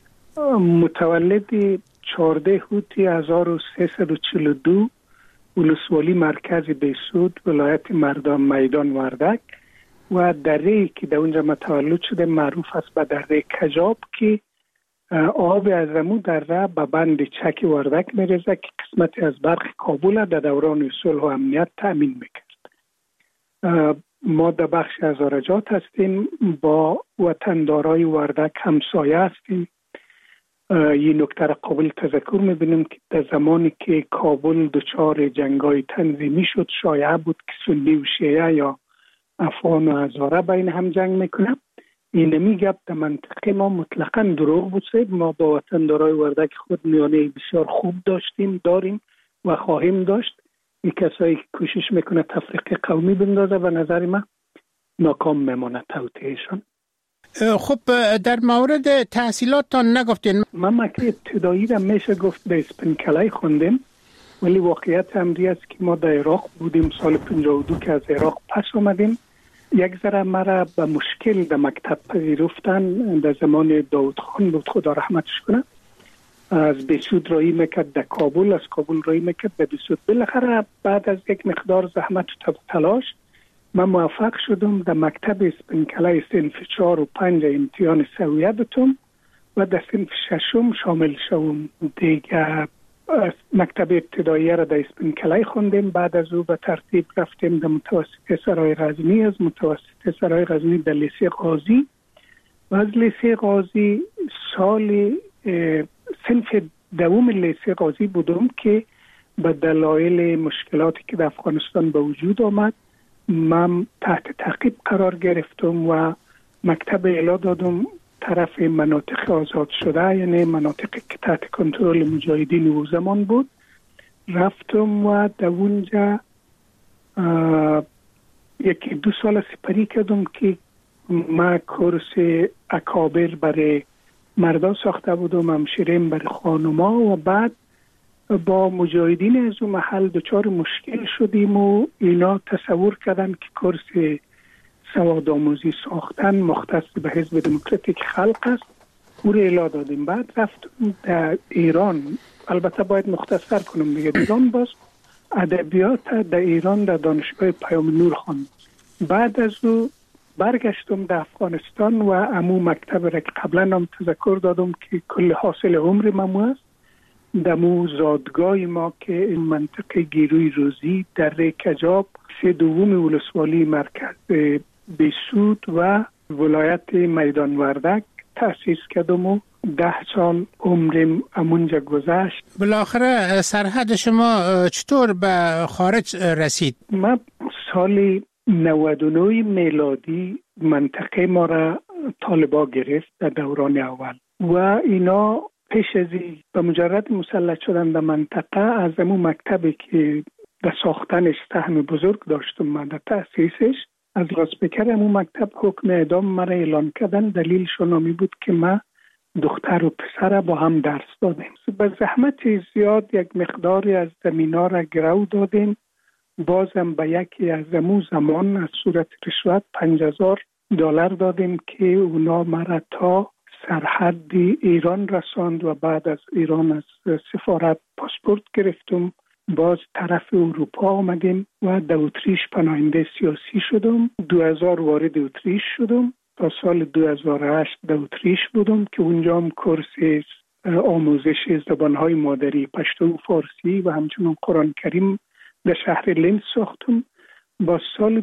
متولد 14 هوتی 1342 ولسوالی مرکز بیسود ولایت مردان میدان وردک و دره که در اونجا متولد شده معروف است به دره کجاب که آب از رمو دره به بند چک وردک میرزه که قسمتی از برق کابل در دوران صلح و امنیت تأمین میکرد. ما در بخش از آرجات هستیم، با وطندارای وردک همسایه هستیم. یه نکته را قابل تذکر میبینیم که در زمانی که کابل دچار جنگای تنظیمی شد شایعه بود که سنی و شیعه یا افغان و هزاره بین هم جنگ میکنه. این میگه در منطقه ما مطلقاً دروغ بود. ما با وطندارای وردک خود میانه بسیار خوب داریم و خواهیم داشت. این کسایی که کوشش میکنه تفریق قومی بندازه و نظر من ناکام میمونه توطئهشون. خب در مورد تحصیلاتتان نگفتین؟ من مکتب ابتدایی را میشه گفت به اسپنکلای خوندیم، ولی واقعیت امری است که ما در عراق بودیم سال 52 که از عراق پس آمدیم. یک ذره مرا به مشکل در مکتب پذیرفتن. در زمان داود خان بود خدا رحمتش کنه، از بیسود رایی میکرد در کابل، از کابل رایی میکرد به بیسود. بالاخره بعد از یک مقدار زحمت و تلاش من موفق شدم در مکتب اسپنکلای صنف 4 و 5 امتحان سویه بتم و در صنف 6 شامل شوم. دیگه مکتب ابتدایی را در اسپنکلای خوندیم. بعد از او به ترتیب رفتیم در متوسطه سرای غزنی، از متوسطه سرای غزنی در لیسه قاضی و از لیسه قاضی سال صنف دوم لیسه قاضی بودم که به دلایل مشکلاتی که در افغانستان به وجود آمد من تحت تعقیب قرار گرفتم و مکتب اعلا دادم طرف مناطق آزاد شده، یعنی مناطقی که تحت کنترل مجاهدین او زمان بود. رفتم و در اونجا 1-2 سال سپری کردم که ما کورس اکابر برای مردا ساخته بودم، همشیریم برای خانوما و بعد با مجاهدین از اون محل دچار مشکل شدیم و اینا تصور کردن که کورس سوادآموزی ساختن مختص به حزب دموکراتیک خلق است، او رو اعلام دادیم. بعد رفتم در ایران، البته باید مختصر کنم دیگه، ایران باز ادبیات در ایران در دانشگاه پیام نور خواندم. بعد از او برگشتم در افغانستان و امو مکتب را که قبلا هم تذکر دادم که کل حاصل عمر ممو است، دمو زادگاه ما که این منطقه گیروی روزی در کجاب 3 ولسوالی مرکز بسود و ولایت میدان وردک تأسیس کردم و 10 سال عمرم امونجا گذشت. بالاخره سرحد شما چطور به خارج رسید؟ ما سال 99 میلادی منطقه ما را طالبا گرفت در دوران اول و اینا پیش از به مجرد مسلط شدن در منطقه از امون مکتبی که در ساختنش سهم بزرگ داشتم من در تأسیسش، از راسپیکر امون مکتب حکم اعدام مرا اعلان کردن. دلیلشون همی بود که ما دختر و پسر با هم درس دادیم. به زحمت زیاد یک مقداری از زمینا را گرو دادیم. بازم به یکی از امون زمان از صورت رشوت $5,000 دادیم که اونا مرا تا سرحد ایران رساند و بعد از ایران از سفارت پاسپورت گرفتم. باز طرف اروپا آمدیم و در اتریش پناهنده سیاسی شدم. 2000 وارد اتریش شدم. تا سال 2008 در اتریش بودم که اونجا هم کورس آموزش زبانهای مادری پشتو فارسی و همچنین قرآن کریم در شهر لنز ساختم. با سال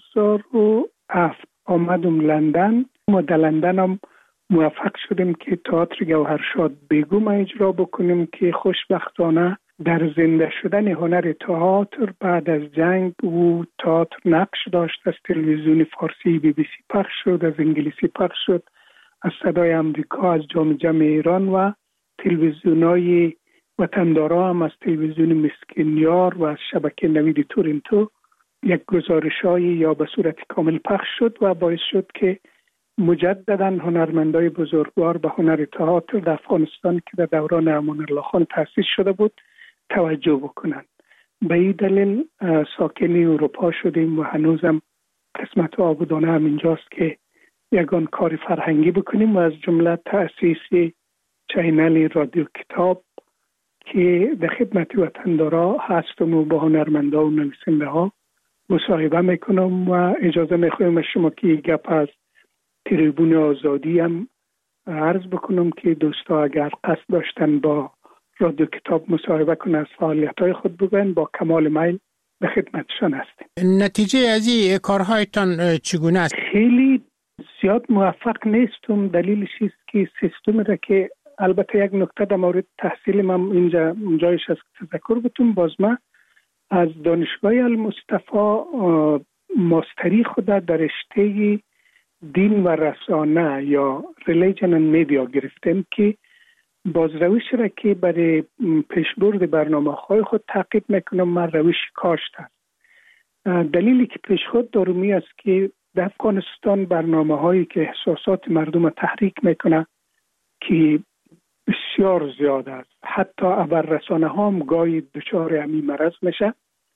2007 آمدم لندن و در لندن هم موفق شدیم که تئاتر گوهرشاد بیگم اجرا بکنیم که خوشبختانه در زنده شدن هنر تئاتر بعد از جنگ او تئاتر نقش داشت. از تلویزیون فارسی BBC پخش شد، از انگلیسی پخش شد، از صدای آمریکا، از جام ایران و تلویزیونای وطندارا هم از تلویزیون مسکینیار و از شبکه نوید تورنتو یک گزارش‌های یا به صورت کامل پخش شد و باعث شد که مجددا هنرمندای بزرگوار به هنر تئاتر در افغانستان که در دوران امان الله خان تأسیس شده بود توجه بکنند. به این دلیل ساکن اروپا شدیم و هنوزم قسمت آبادانه هم اینجاست که یگان کار فرهنگی بکنیم و از جمله تأسیس چینل رادیو کتاب که در خدمت وطندارا هستم و با هنرمندا و نویسنده ها مصاحبه میکنم و اجازه میخوایم از شما که گپ از تریبون آزادی هم عرض بکنم که دوستا اگر قصد داشتن با رادیو کتاب مصاحبه کنن از فعالیت‌های خود بگن با کمال میل به خدمتشان هستیم. نتیجه از این کارهایتان چگونه است؟ خیلی زیاد موفق نیستم. دلیلش است که سیستم را که البته یک نکته در مورد تحصیل من اینجا جایش است که تذکر بتونم. باز من از دانشگاه المصطفی ماستری خود در رشته دین و رسانه یا ریلیجن اند میدیا گرفتم که باز روش را که برای پیشبرد برنامه‌های خود تعقیب میکنم من روش کاشت است. دلیلی که پیش خود دارمی است که در افغانستان برنامه‌هایی که احساسات مردم تحریک میکنه که بسیار زیاد است، حتی خبررسانه ها هم گاهی دچار همین مرض میشه،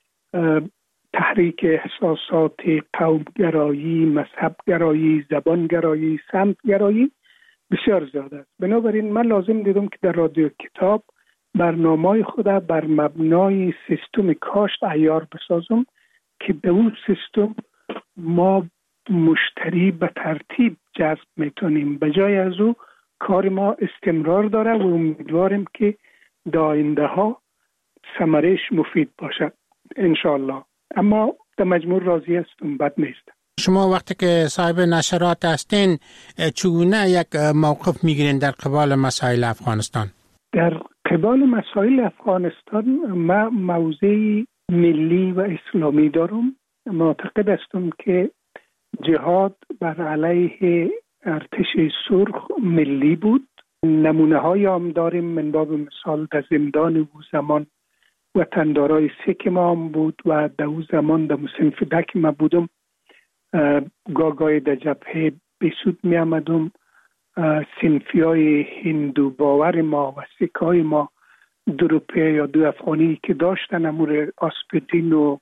تحریک احساسات قومگرایی، مذهبگرایی، زبانگرایی، سمتگرایی بسیار زیاد است. بنابراین من لازم دیدم که در رادیو کتاب برنامه‌های خود بر مبنای سیستم کاشت عیار بسازم که به اون سیستم ما مشتری به ترتیب جذب میتونیم. به جای از او کار ما استمرار داره و امیدواریم که در آینده ها ثمرش مفید باشد انشالله. اما در مجموع راضی هستم، بد نیست. شما وقتی که صاحب نشرات هستین چگونه یک موقف میگیرین در قبال مسائل افغانستان؟ در قبال مسائل افغانستان ما موضع ملی و اسلامی دارم. معتقد هستم که جهاد بر علیه ارتش سرخ ملی بود. نمونه های هم داریم. من باب مثال در زندان او زمان وطندارای سیک ما هم بود و در او زمان در مصنف دک ما بودم. گاگای در جبهه بسود می آمدم. صنفی های هندو باور ما و سیک های ما 2 روپیه یا 2 افغانی که داشتن امور آسپرین و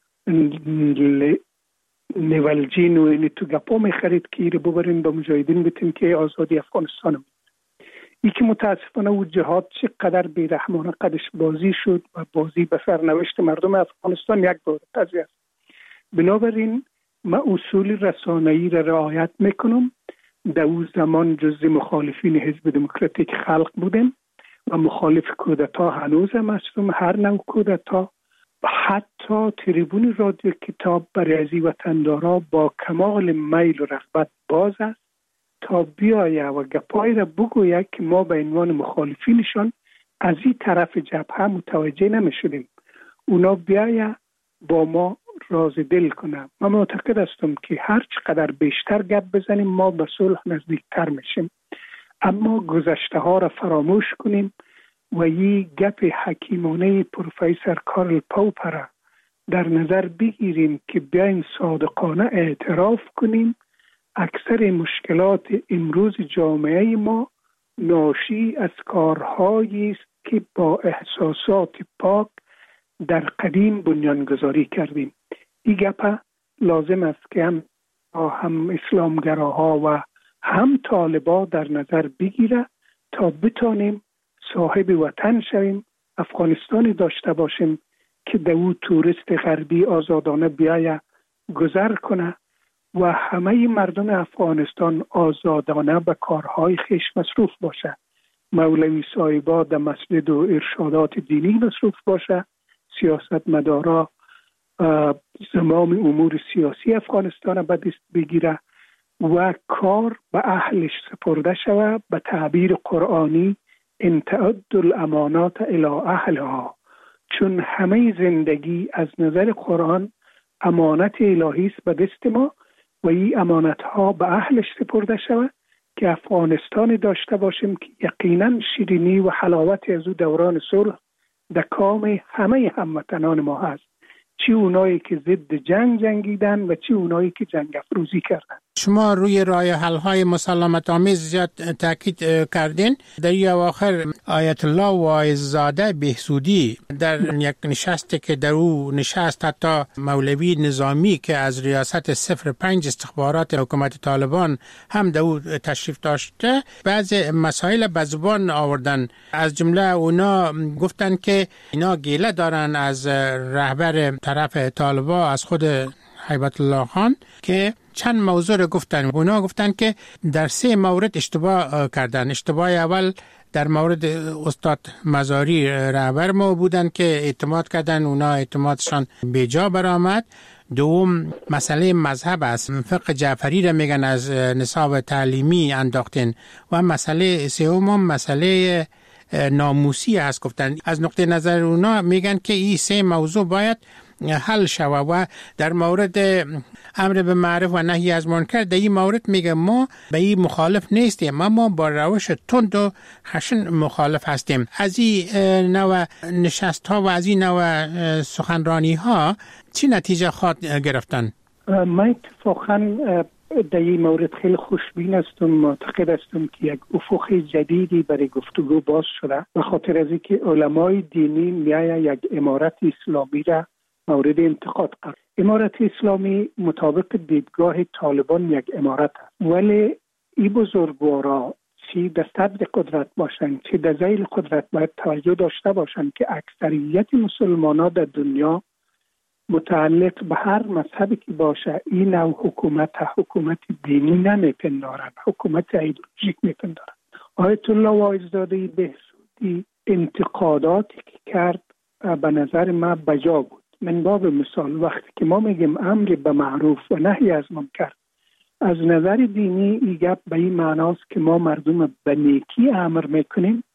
نیولجین و اینی تو گپا میخرید که ایره ببرین به مجاهدین بتین که آزادی افغانستان. ای که متاسفانه او جهاد چقدر بیرحمانه قدش بازی شد و بازی به سرنوشت مردم افغانستان یک بار قضیه است. بنابراین من اصول رسانه‌ای را رعایت میکنم. در اون زمان جزء مخالفین حزب دموکراتیک خلق بودم و مخالف کودتا هنوزم هستم. هر نوع کودتا، حتی تریبون رادیو کتاب برای ازی وطندارا با کمال میل و رغبت باز است تا بیایه و گپای را بگوید که ما به عنوان مخالفینشان از این طرف جبهه متوجه نمی شدیم. اونا بیایه با ما راز دل کنه. من معتقد هستم که هر چقدر بیشتر گپ بزنیم ما به صلح نزدیکتر میشیم. اما گذشته ها را فراموش کنیم و یه گپ حکیمانه پروفسور کارل پاپر در نظر بگیریم که بیاین صادقانه اعتراف کنیم اکثر مشکلات امروز جامعه ما ناشی از کارهایی است که با احساسات پاک در قدیم بنیانگذاری کردیم. این گپ لازم است که هم اسلامگراها و هم طالبا در نظر بگیره تا بتانیم صاحب وطن شویم، افغانستانی داشته باشیم که در او توریست غربی آزادانه بیایه گذر کنه و همه مردم افغانستان آزادانه به کارهای خویش مصروف باشه. مولوی صاحبا در مسجد و ارشادات دینی مصروف باشه، سیاست مدارا زمام امور سیاسی افغانستان به دست بگیره و کار به اهلش سپرده شود. به تعبیر قرآنی ان تعدوا الامانات الی اهلها، چون همه زندگی از نظر قرآن امانت الهی است به دست ما و این امانت ها به اهلش سپرده شود که افغانستان داشته باشیم که یقینا شیرینی و حلاوت از او دوران صلح در کام همه هموطنان ما هست، چی اونایی که ضد جنگ جنگیدن و چی اونایی که جنگ افروزی کردن. شما روی راه حل های مسالمت آمیز زیاد تاکید کردین. در این اواخر آیت الله واعظزاده بهسودی در یک نشستی که در او نشست حتی مولوی نظامی که از ریاست 05 استخبارات حکومت طالبان هم در او تشریف داشته بعض مسائل به زبان آوردن. از جمله اونا گفتن که اینا گیله دارن از رهبر طرف طالبا از خود هیبت الله خان که چند موضوع رو گفتن. اونا گفتن که در 3 مورد اشتباه کردن. اشتباه اول در مورد استاد مزاری رهبر ما بودن که اعتماد کردن، اونا اعتمادشان بیجا برآمد. دوم مسئله مذهب است، فقه جعفری را میگن از نصاب تعلیمی انداختن. و مسئله سوم مسئله ناموسی است گفتن. از نقطه نظر اونا میگن که این 3 موضوع باید حل شود و در مورد امر به معروف و نهی از منکر در این مورد میگه ما به این مخالف نیستیم، ما با روش تند و خشن مخالف هستیم. از این نوع نشست ها و از این نوع سخنرانی ها چی نتیجه خواهد گرفتن؟ من اتفاقا در این مورد خیلی خوشبین هستم. معتقد هستم که یک افق جدیدی برای گفتگو باز شده به خاطر از اینکه علمای دینی میایه یک امارت اسلامی را مورد انتقاد قرار. امارت اسلامی مطابق دیدگاه طالبان یک امارت است، ولی این بزرگوارا چی در صدر قدرت باشند چی در ذیل قدرت باید توجه داشته باشند که اکثریت مسلمانان در دنیا متعلق به هر مذهبی که باشه این نوع حکومت دینی نمیپندارند، حکومت ایدئولوژیک میپندارند. آیت الله واعظزاده بهسودی انتقاداتی که کرد به نظر من بجا بود. من باب مثال وقتی که ما میگیم امر به معروف و نهی از منکر از نظر دینی این گپ به این معناست که ما مردم به نیکی امر میکنیم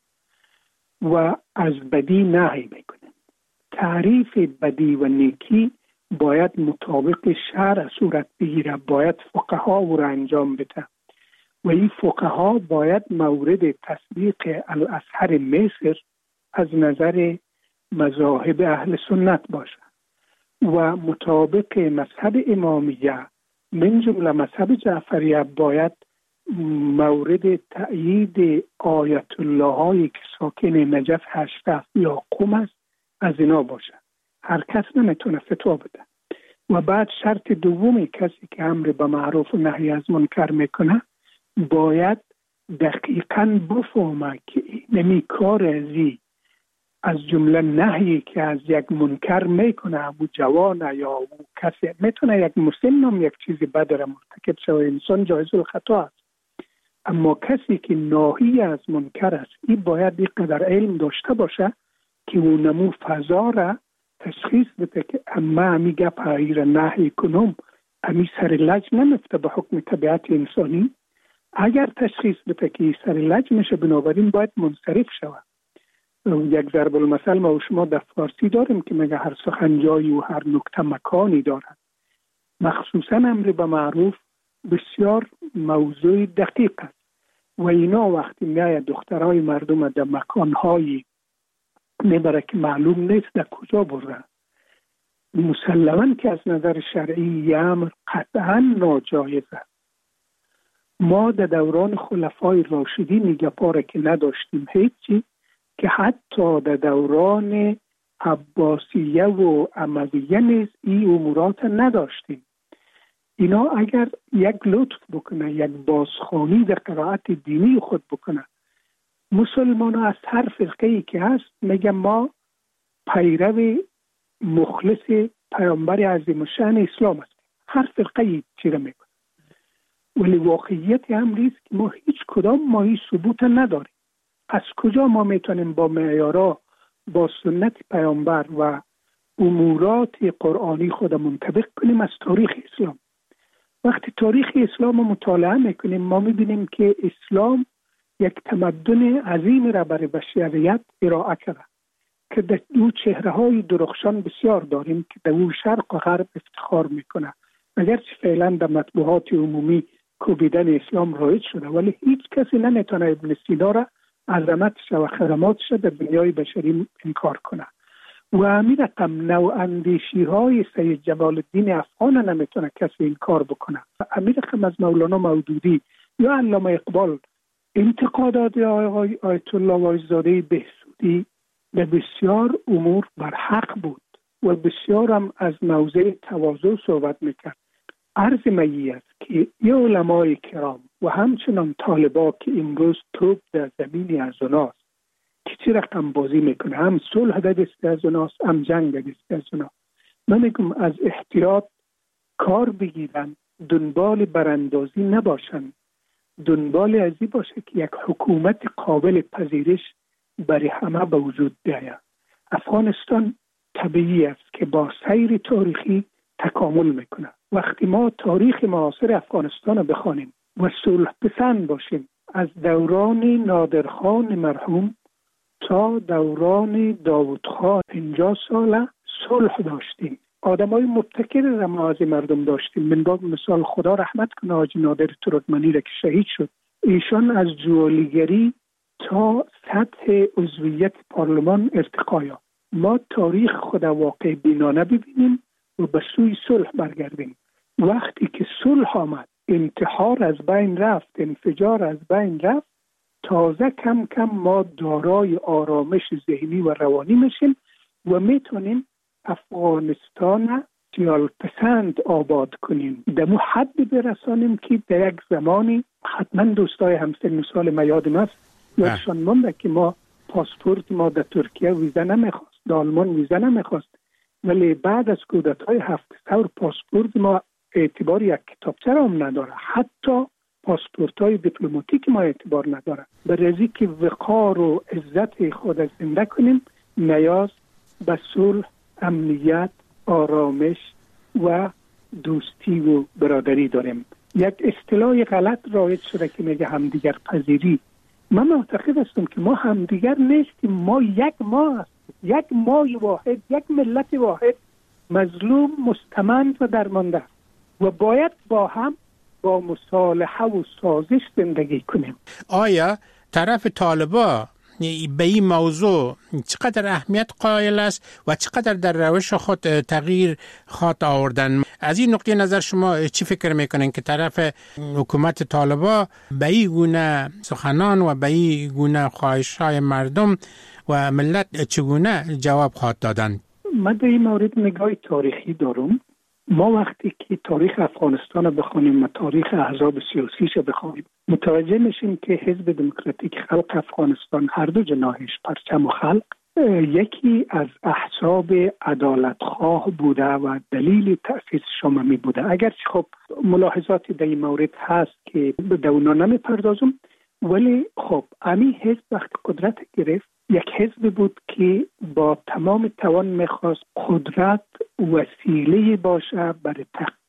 و از بدی نهی میکنیم. تعریف بدی و نیکی باید مطابق شرع صورت بگیره، باید فقها او را انجام بده و این فقها باید مورد تصدیق الازهر مصر از نظر مذاهب اهل سنت باشه و مطابق مذهب امامیه من جمله مذهب جعفریه باید مورد تأیید آیت الله هایی که ساکن نجف هشتف یا قم است از اینا باشه. هر کس نمیتونه فتوا بده. و بعد شرط دومی کسی که امر به معروف و نهی از منکر میکنه باید دقیقاً بفهمه که نمی کار ازی از جمله نهی که از یک منکر میکنه او جوانه یا او کسی میتونه یک مسن هم یک چیزی بد را مرتکب شود، انسان جایز الخطا است، اما کسی که ناهی از منکر است این باید اینقدر علم داشته باشه که او نمو فضا را تشخیص بده که اما امی گپ را نهی کنم امی سر لج نمفته به حکم طبیعت انسانی. اگر تشخیص بده که سر لج میشه بنابراین باید منصرف شود. یک ضرب المثل ما و شما در فارسی داریم که میگه هر سخن جایی و هر نکته مکانی دارد. مخصوصا امر به معروف بسیار موضوع دقیق است و اینا وقتی میاید دخترای مردم در مکانهایی میبره که معلوم نیست در کجا برن، مسلما که از نظر شرعی امر قطعا ناجایز است. ما در دوران خلفای راشدین میگه پاره که نداشتیم هیچی، که حتی در دوران عباسیه و امویه نیز این امورات نداشتیم. اینا اگر یک لطف بکنه، یک بازخوانی در قرائت دینی خود بکنه، مسلمان ها از هر فرقه‌ای که هست میگه ما پیرو مخلص پیامبر عظیم الشأن اسلام است. هر فرقه‌ای چیره میکنه، ولی واقعیت امر است که ما هیچ کدام ما این ثبوت نداریم. از کجا ما میتونیم با معیارها با سنت پیامبر و امورات قرآنی خود منطبق کنیم؟ از تاریخ اسلام. وقتی تاریخ اسلام رو مطالعه میکنیم ما میبینیم که اسلام یک تمدن عظیم را برای بشریت ارائه کرده که در دو چهره های درخشان بسیار داریم که در او شرق و غرب افتخار میکنه. اگرچه فعلا در مطبوعات عمومی کوبیدن اسلام رایج شده، ولی هیچ کسی نمیتونه ابن سینا را عظمتش و خدماتش در دنیای بشری انکار کنه. و همین رقم نو اندیشی های سید جمال الدین افغان نمیتونه کسی انکار بکنه. همین رقم از مولانا مودودی یا علامه اقبال انتقادات آیت الله وایزاده بهسودی به بسیار امور بر حق بود و بسیار هم از موضع تواضع صحبت میکرد. عرض می است که یه علمای کرام و همچنان طالبا که امروز توپ در زمینی از اوناست که چی رقم بازی میکنه، هم صلح در دست از اوناست هم جنگ در دست از اوناست. من میگم از احتیاط کار بگیرن، دنبال براندازی نباشن، دنبال ازی باشه که یک حکومت قابل پذیرش برای همه به وجود بیاید. افغانستان طبیعی است که با سیر تاریخی تکامل میکنه. وقتی ما تاریخ معاصر افغانستان رو بخوانیم و صلح پسند باشیم، از دوران نادرخان مرحوم تا دوران داوود خان 50 ساله صلح داشتیم. آدمای مبتکر را ما از مردم داشتیم. من باب مثال خدا رحمت کنه حاجی نادر ترکمنی را که شهید شد، ایشان از جوالیگری تا سطح عضویت پارلمان ارتقا یافت. ما تاریخ خود واقع بینانه ببینیم و به سوی صلح برگردیم. وقتی که صلح آمد، انتحار از بین رفت، انفجار از بین رفت، تازه کم کم ما دارای آرامش ذهنی و روانی میشیم و میتونیم افغانستان سیال پسند آباد کنیم، در مو حد برسانیم که در یک زمانی حتما دوستای همسن سال ما یادم است یادشان مونده که ما پاسپورت ما در ترکیه ویزا نمیخواست، در آلمان ویزا نمیخواست، ولی بعد از کودتای 7 ثور پاسپورت ما اعتبار یک کتابچه هم نداره، حتی پاسپورت های دیپلماتیک ما اعتبار نداره. برای که وقار و عزت خود زنده کنیم نیاز به صلح، امنیت، آرامش و دوستی و برادری داریم. یک اصطلاح غلط رایج شده که میگه همدیگر پذیری. من معتقد هستم که ما همدیگر نیستیم، ما یک ما هستیم، یک مای واحد، یک ملت واحد، مظلوم، مستمند و درمانده و باید با هم با مصالحه و سازش زندگی کنیم. آیا طرف طالبا به این موضوع چقدر اهمیت قائل است و چقدر در روش خود تغییر خواهد آوردن. از این نقطه نظر شما چی فکر میکنین که طرف حکومت طالبان به این گونه سخنان و به این گونه خواهش‌های مردم و ملت چگونه جواب خواهد دادن؟ من در این مورد نگاه تاریخی دارم. ما وقتی که تاریخ افغانستان رو بخونیم و تاریخ احزاب سیاسیش رو بخونیم متوجه میشیم که حزب دموکراتیک خلق افغانستان هر دو جناحش پرچم و خلق یکی از احزاب عدالتخواه بوده و دلیل تأسیس شممی بوده. اگرچه خب ملاحظاتی در این مورد هست که به اونا نمیپردازم، ولی خب امی حزب وقت قدرت گرفت یک حزب بود که با تمام توان میخواست قدرت وسیله باشه برای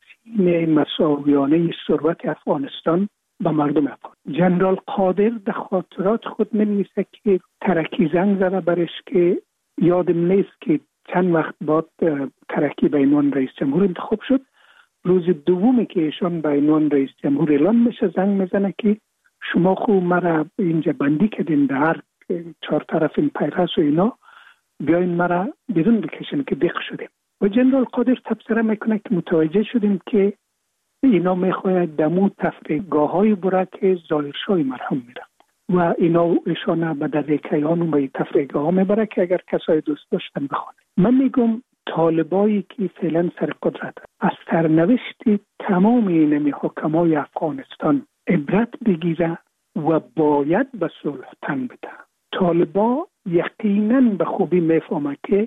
تقسیم مساویانه ثروت افغانستان به مردم افغان. جنرال قادر در خاطرات خود می‌نویسه که ترکی زنگ زده برش که یادم نیست که چند وقت بعد ترکی به عنوان رئیس جمهور انتخاب شد. روز دومی که ایشان به عنوان رئیس جمهور اعلان میشه زنگ میزنه که شما خو مرا اینجا بندی کردین در چهار طرف این پیرهس و اینا، بیاین مرا بیرون بکشین که دق شدیم. و جنرال قادر تبصره میکنه که متوجه شدیم که اینا میخواید دمو تفریحگاه های برای که ظاهرشاه مرحوم میره و اینا ایشان به در کیهان و به تفریحگاه ها میبره که اگر کسای دوست داشتن بخوان. من میگم طالبایی که فعلا سر قدرت از سرنوشت تمام این حکمای افغانستان عبرت بگیره و باید به صلح تن بده. طالبا یقینا به خوبی میفهمه که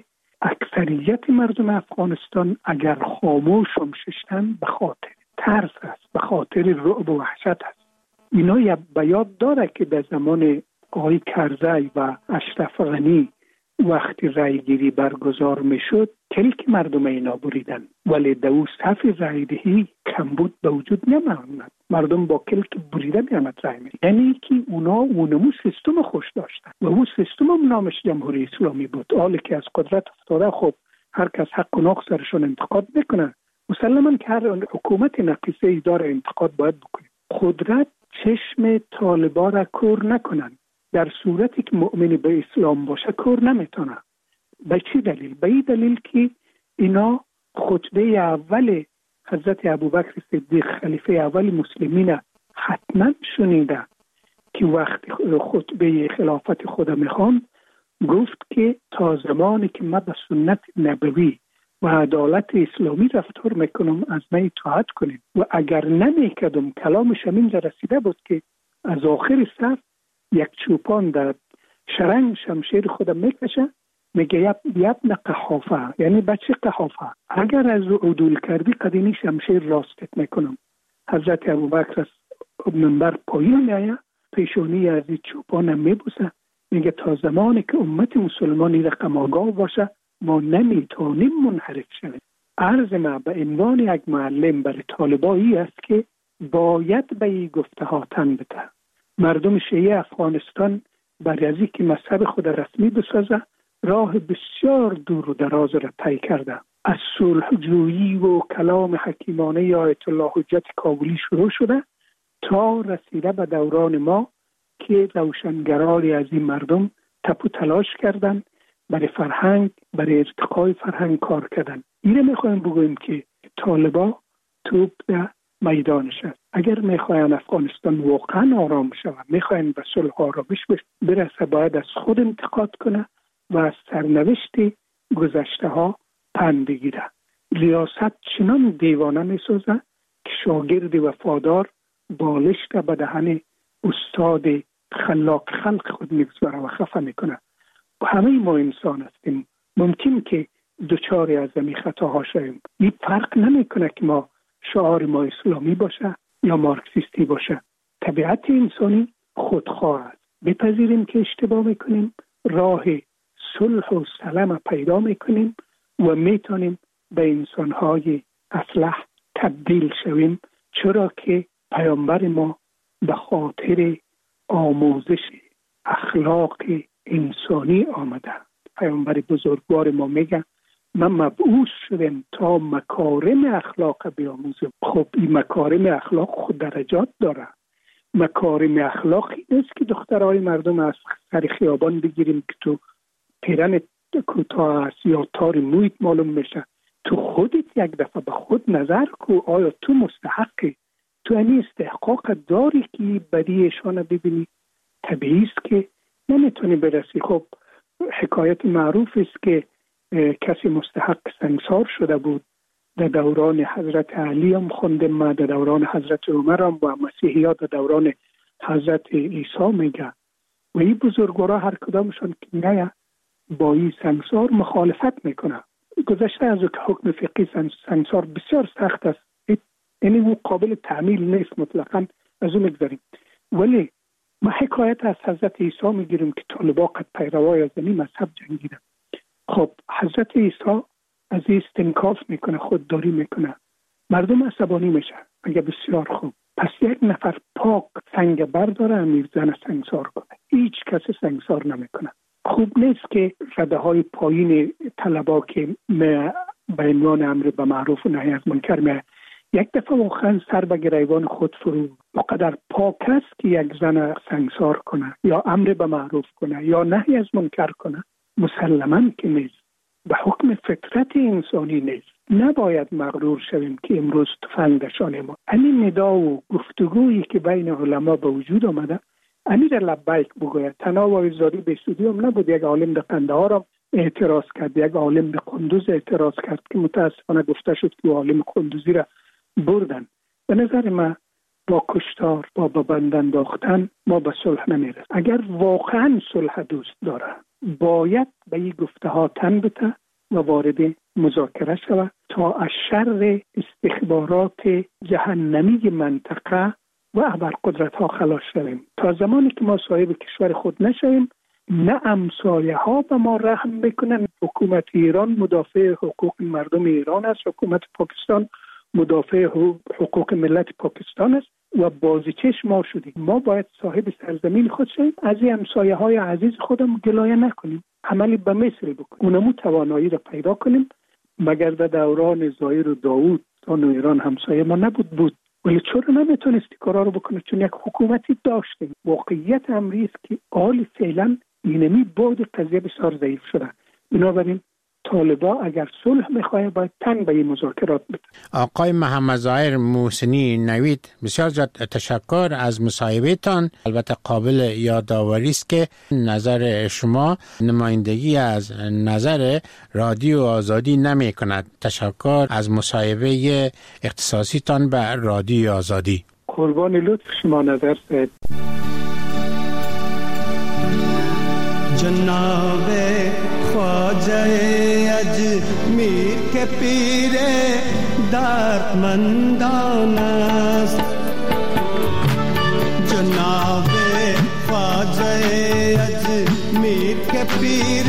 اکثریت مردم افغانستان اگر خاموش هم ششتن به خاطر ترس است، به خاطر رعب و وحشت است. اینا به یاد داره که در زمان آقای کرزی و اشرف غنی وقتی رای گیری برگزار میشد کلک مردم اینا بریدن، ولی در او صف رای دهی کمبود به وجود نمی‌آمد. مردم با کلک بریده میامد رای میدن. یعنی که اونا اونمو سیستم خوش داشتن و اون سیستم هم نامش جمهوری اسلامی بود. حالی که از قدرت افتاده خب هر کس حق و ناق سرشون انتقاد بکنه. مسلماً که هر حکومت نقیصه ای داره انتقاد باید بکنه. قدرت چشم طالبا را کور نکنن. در صورتی که مؤمن به اسلام باشه کور نمیتونه. به چی دلیل؟ به این دلیل که اینا خطبه اول حضرت ابوبکر صدیق خلیفه اول مسلمین حتما شنیده که وقتی خطبه خلافت خود میخوان گفت که تا زمانی که من به سنت نبوی و عدالت اسلامی رفتار میکنم از من اطاعت کنیم و اگر نمیکردم کلامش همینجا رسیده بود که از آخر صف یک چوپان در شرنگ شمشیر خودم میکشه میگه یبن قحافه، یعنی بچه قحافه اگر از عدول کردی قدینی شمشیر راستت میکنم. حضرت ابوبکر از منبر پایین میایه پیشونی از این چوپان میبوسه میگه تا زمانی که امت مسلمانی رقم آگاه باشه ما نمیتونیم منحرف شویم. عرض ما به عنوان یک معلم برای طالبایی است که باید به این گفته ها تن بده. مردم شیعه افغانستان برای از اینکه مذهب خود رسمی بسازه راه بسیار دور و دراز را طی کرده. از صلح جویی و کلام حکیمانه آیت الله حجت کابلی شروع شده تا رسیده به دوران ما که روشنگرانی از این مردم تپ و تلاش کردن برای فرهنگ، برای ارتقای فرهنگ کار کردن. اینه میخوایم بگویم که طالبا توپ در میدانش است. اگر میخواین افغانستان واقعا آرام شود، میخواین به صلح آرامش برسه، باید از خود انتقاد کنه و از سرنوشت گذشته ها پند بگیره. ریاست چنان دیوانه میسازه که شاگرد وفادار بالشت به دهن استاد خلاق خلق خود میگذاره و خفه میکنه. و همه ما انسان هستیم، ممکن که دوچاری از این خطاها شویم. این فرق نمیکنه که ما شعار ما اسلامی باشه یا مارکسیستی باشه. طبیعت انسانی خودخواه است. بپذیریم که اشتباه میکنیم، راه صلح و سلام پیدا میکنیم و میتونیم به انسانهای اصلح تبدیل شویم، چرا که پیامبر ما به خاطر آموزش اخلاق انسانی آمده. پیامبر بزرگوار ما میگه من مبعوث شدم تا مکارم اخلاق بیاموزم. خب این مکارم اخلاق خود درجات داره. مکارم اخلاقی نیست که دخترای مردم از سر خیابان بگیریم که تو پیرن کوتاه است یا تار مویت معلوم میشه. تو خودت یک دفعه به خود نظر کو، آیا تو مستحقی؟ تو این استحقاق داری که بدیشان ببینی؟ طبیعی است که نمیتونی برسی. خب حکایت معروف است که کسی مستحق سنگسار شده بود. در دوران حضرت علی هم خوندم ما، در دوران حضرت عمر هم و مسیحیات در دوران حضرت عیسی میگه. و این بزرگوارا هر کدامشون که نه با این سنگسار مخالفت میکنه. گذشته از که حکم فقهی سنگسار بسیار سخت است، یعنی او قابل تعمیل نیست مطلقاً، از اون میگذاریم. ولی ما حکایت از حضرت عیسی میگیریم که طالبا قد پیروای از این مذهب جنگیدن. خب حضرت عیسی از این استنکاف میکنه، خودداری میکنه، مردم عصبانی میشه، میگه بسیار خوب، پس یک نفر پاک سنگ برداره امیر زن سنگسار کنه. هیچ کس سنگسار نمیکنه. خوب نیست که رده های پایین طلبا که به عنوان امر به معروف و نهی از منکر میه یک دفعه واقعا سر به گریبان خود فرو اونقدر پاک است که یک زن سنگسار کنه یا امر به معروف کنه یا نهی از منکر کنه، مسلماً که نیست، به حکم فطرت انسانی نیست. نباید مغرور شویم که امروز تفنگ دشان ما. همین ندا و گفتگویی که بین علما به وجود آمده، امیر لبیک بگوید. تنها وایزاری به استودیو هم نبود، یک عالم در قندهار هم اعتراض کرد، یک عالم در قندوز اعتراض کرد که متاسفانه گفته شد که عالم قندوزی را بردن. به نظر من با کشتار، با بند انداختن ما به صلح نمیرسیم. اگر واقعا صلح دوست داره باید به این گفته ها تن بده و وارد مذاکره شود تا از شر استخبارات جهنمی منطقه و ابرقدرت ها خلاص شویم. تا زمانی که ما صاحب کشور خود نشویم، نه امثایه ها به ما رحم بکنن. حکومت ایران مدافع حقوق مردم ایران است، حکومت پاکستان مدافع حقوق ملت پاکستان است و بازیچش ما شدیم. ما باید صاحب سرزمین خود شویم، از این همسایه های عزیز خودم گلایه نکنیم، عملی به مثل بکنیم، اونمو توانایی را پیدا کنیم. مگر در دوران زایر و داوود تان ایران همسایه ما بود، ولی چرا نمیتونستی کارا رو بکنه؟ چون یک حکومتی داشتیم. واقعیت امری است که حال فعلا اینمی بعد قضیه بسیار ضعیف شده. بنابراین طالبا اگر صلح میخواه باید تن به این مذاکرات بده. آقای محمد ظاهر محسنی نوید، بسیار تشکر از مصاحبهتان. البته قابل یادآوری است که نظر شما نمایندگی از نظر رادیو آزادی نمی کند. تشکر از مصاحبه اختصاصیتان به رادیو آزادی. قربان لطف شما نظر سید. جناب خواجه اجمیر کے پیر دردمندان است، جناب خواجه اجمیر کے پیر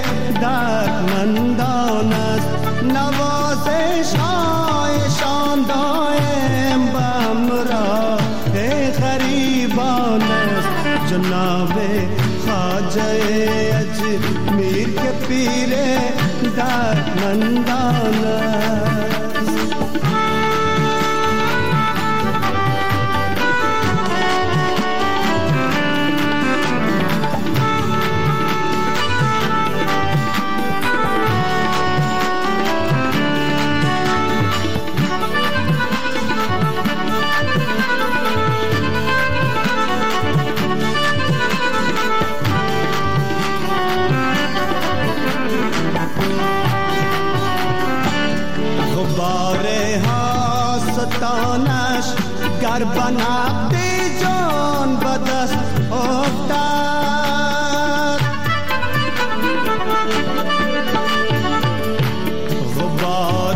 دردمندان است، نوازش هایشان دائم به همراه غریبان است، جناب خواجه اجمیر کے پیر دردمندان است. گر بنابد جان به دست افتد، غبار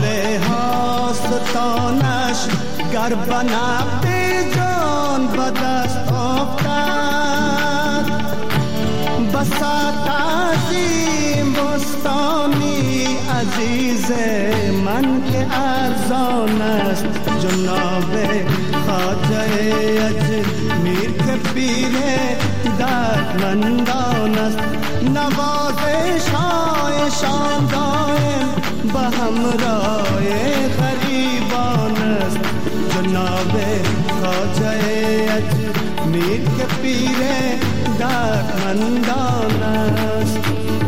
هاستانش گر بنابد جان به دست افتد، بساط عظیم بستانی عزیز من که ارزان است، جناب خواجه اجمیر کے پیر دردمندان است، نوازش هایشان دائم به همراه غریبان است، جناب خواجه اجمیر پیر دردمندان است.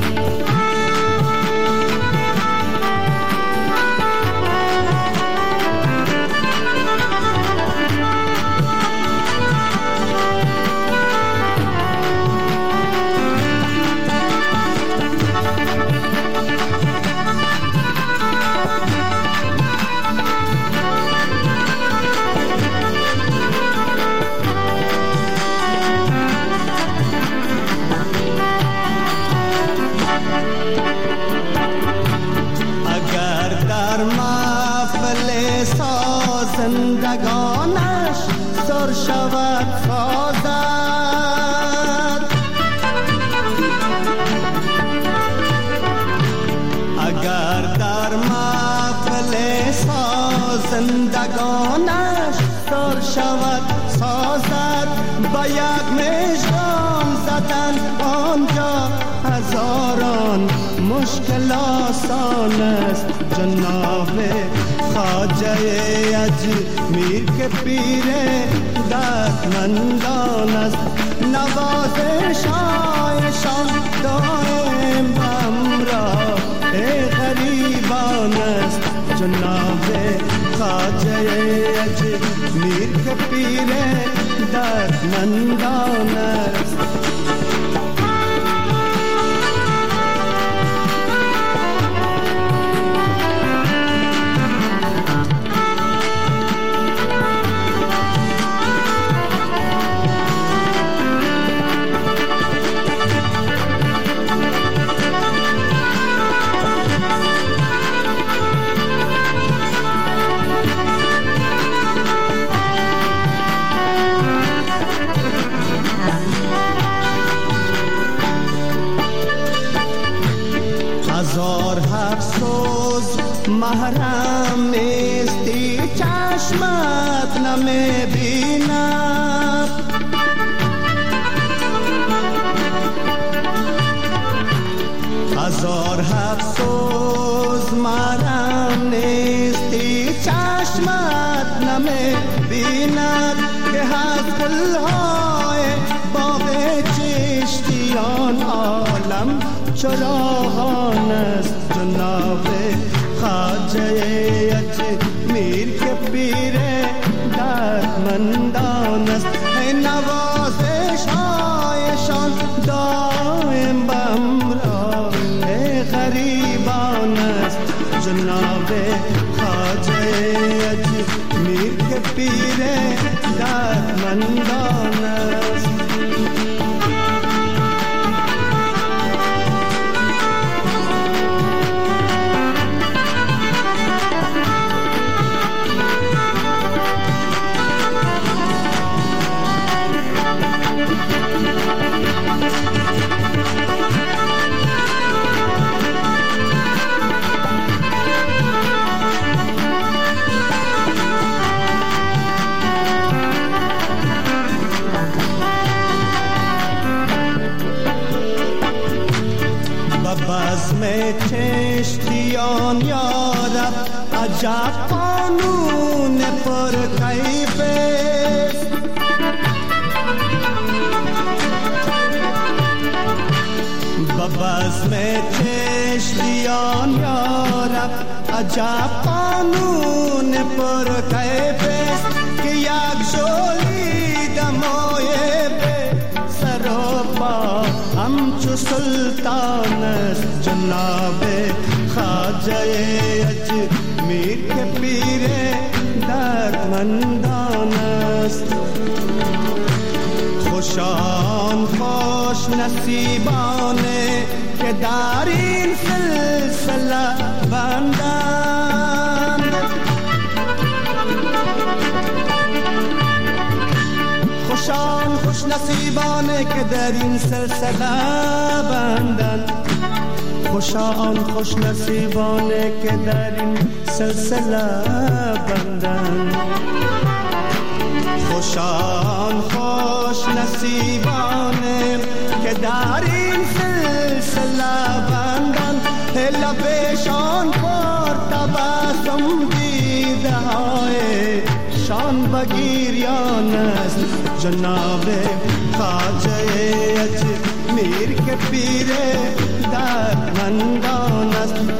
زندگانش سر شود سازد، اگر در محفل زندگانش سر شود سازد، با یک مژگان زدن آنجا هزاران مشکل آسان است. جناب خواجه اجمیر که پیر دردمندان است، نوازشایشان دائم همراه غریبان است. جناب خواجه اجمیر که پیر دردمندان است. محرم نیستی چشمت نمیبیند، هزار افسوس محرم نیستی چشمت نمیبیند، که حسب‌الهای باغ چشتیان عالم چراغان است. جناب خواجه اجمیر که پیر دردمندان است، نوازش هایشان دائم به همراه غریبان است. جناب خواجه اجمیر که پیر دردمندان است. بزم چشتیان یارب عجب قانون پر کیف است، بزم چشتیان یارب عجب قانون پر کیف است، که یک شولی دمای به سر و پا همچو سلطان است. جناب خواجه اجمیر که پیر دردمندان است. خوشان خوش نصیبانه که در این سلسله بندند، خوشان خوش نصیبانه که در این سلسله بندند، خوشان خوش نصیبانه که در این سلسله بندند، خوشان خوش نصیبانه که در این سلسله بندند، لبشان پر تبسم دیده های شان بگیریان است. جناب خواجه اجمیر که پیر دردمندان است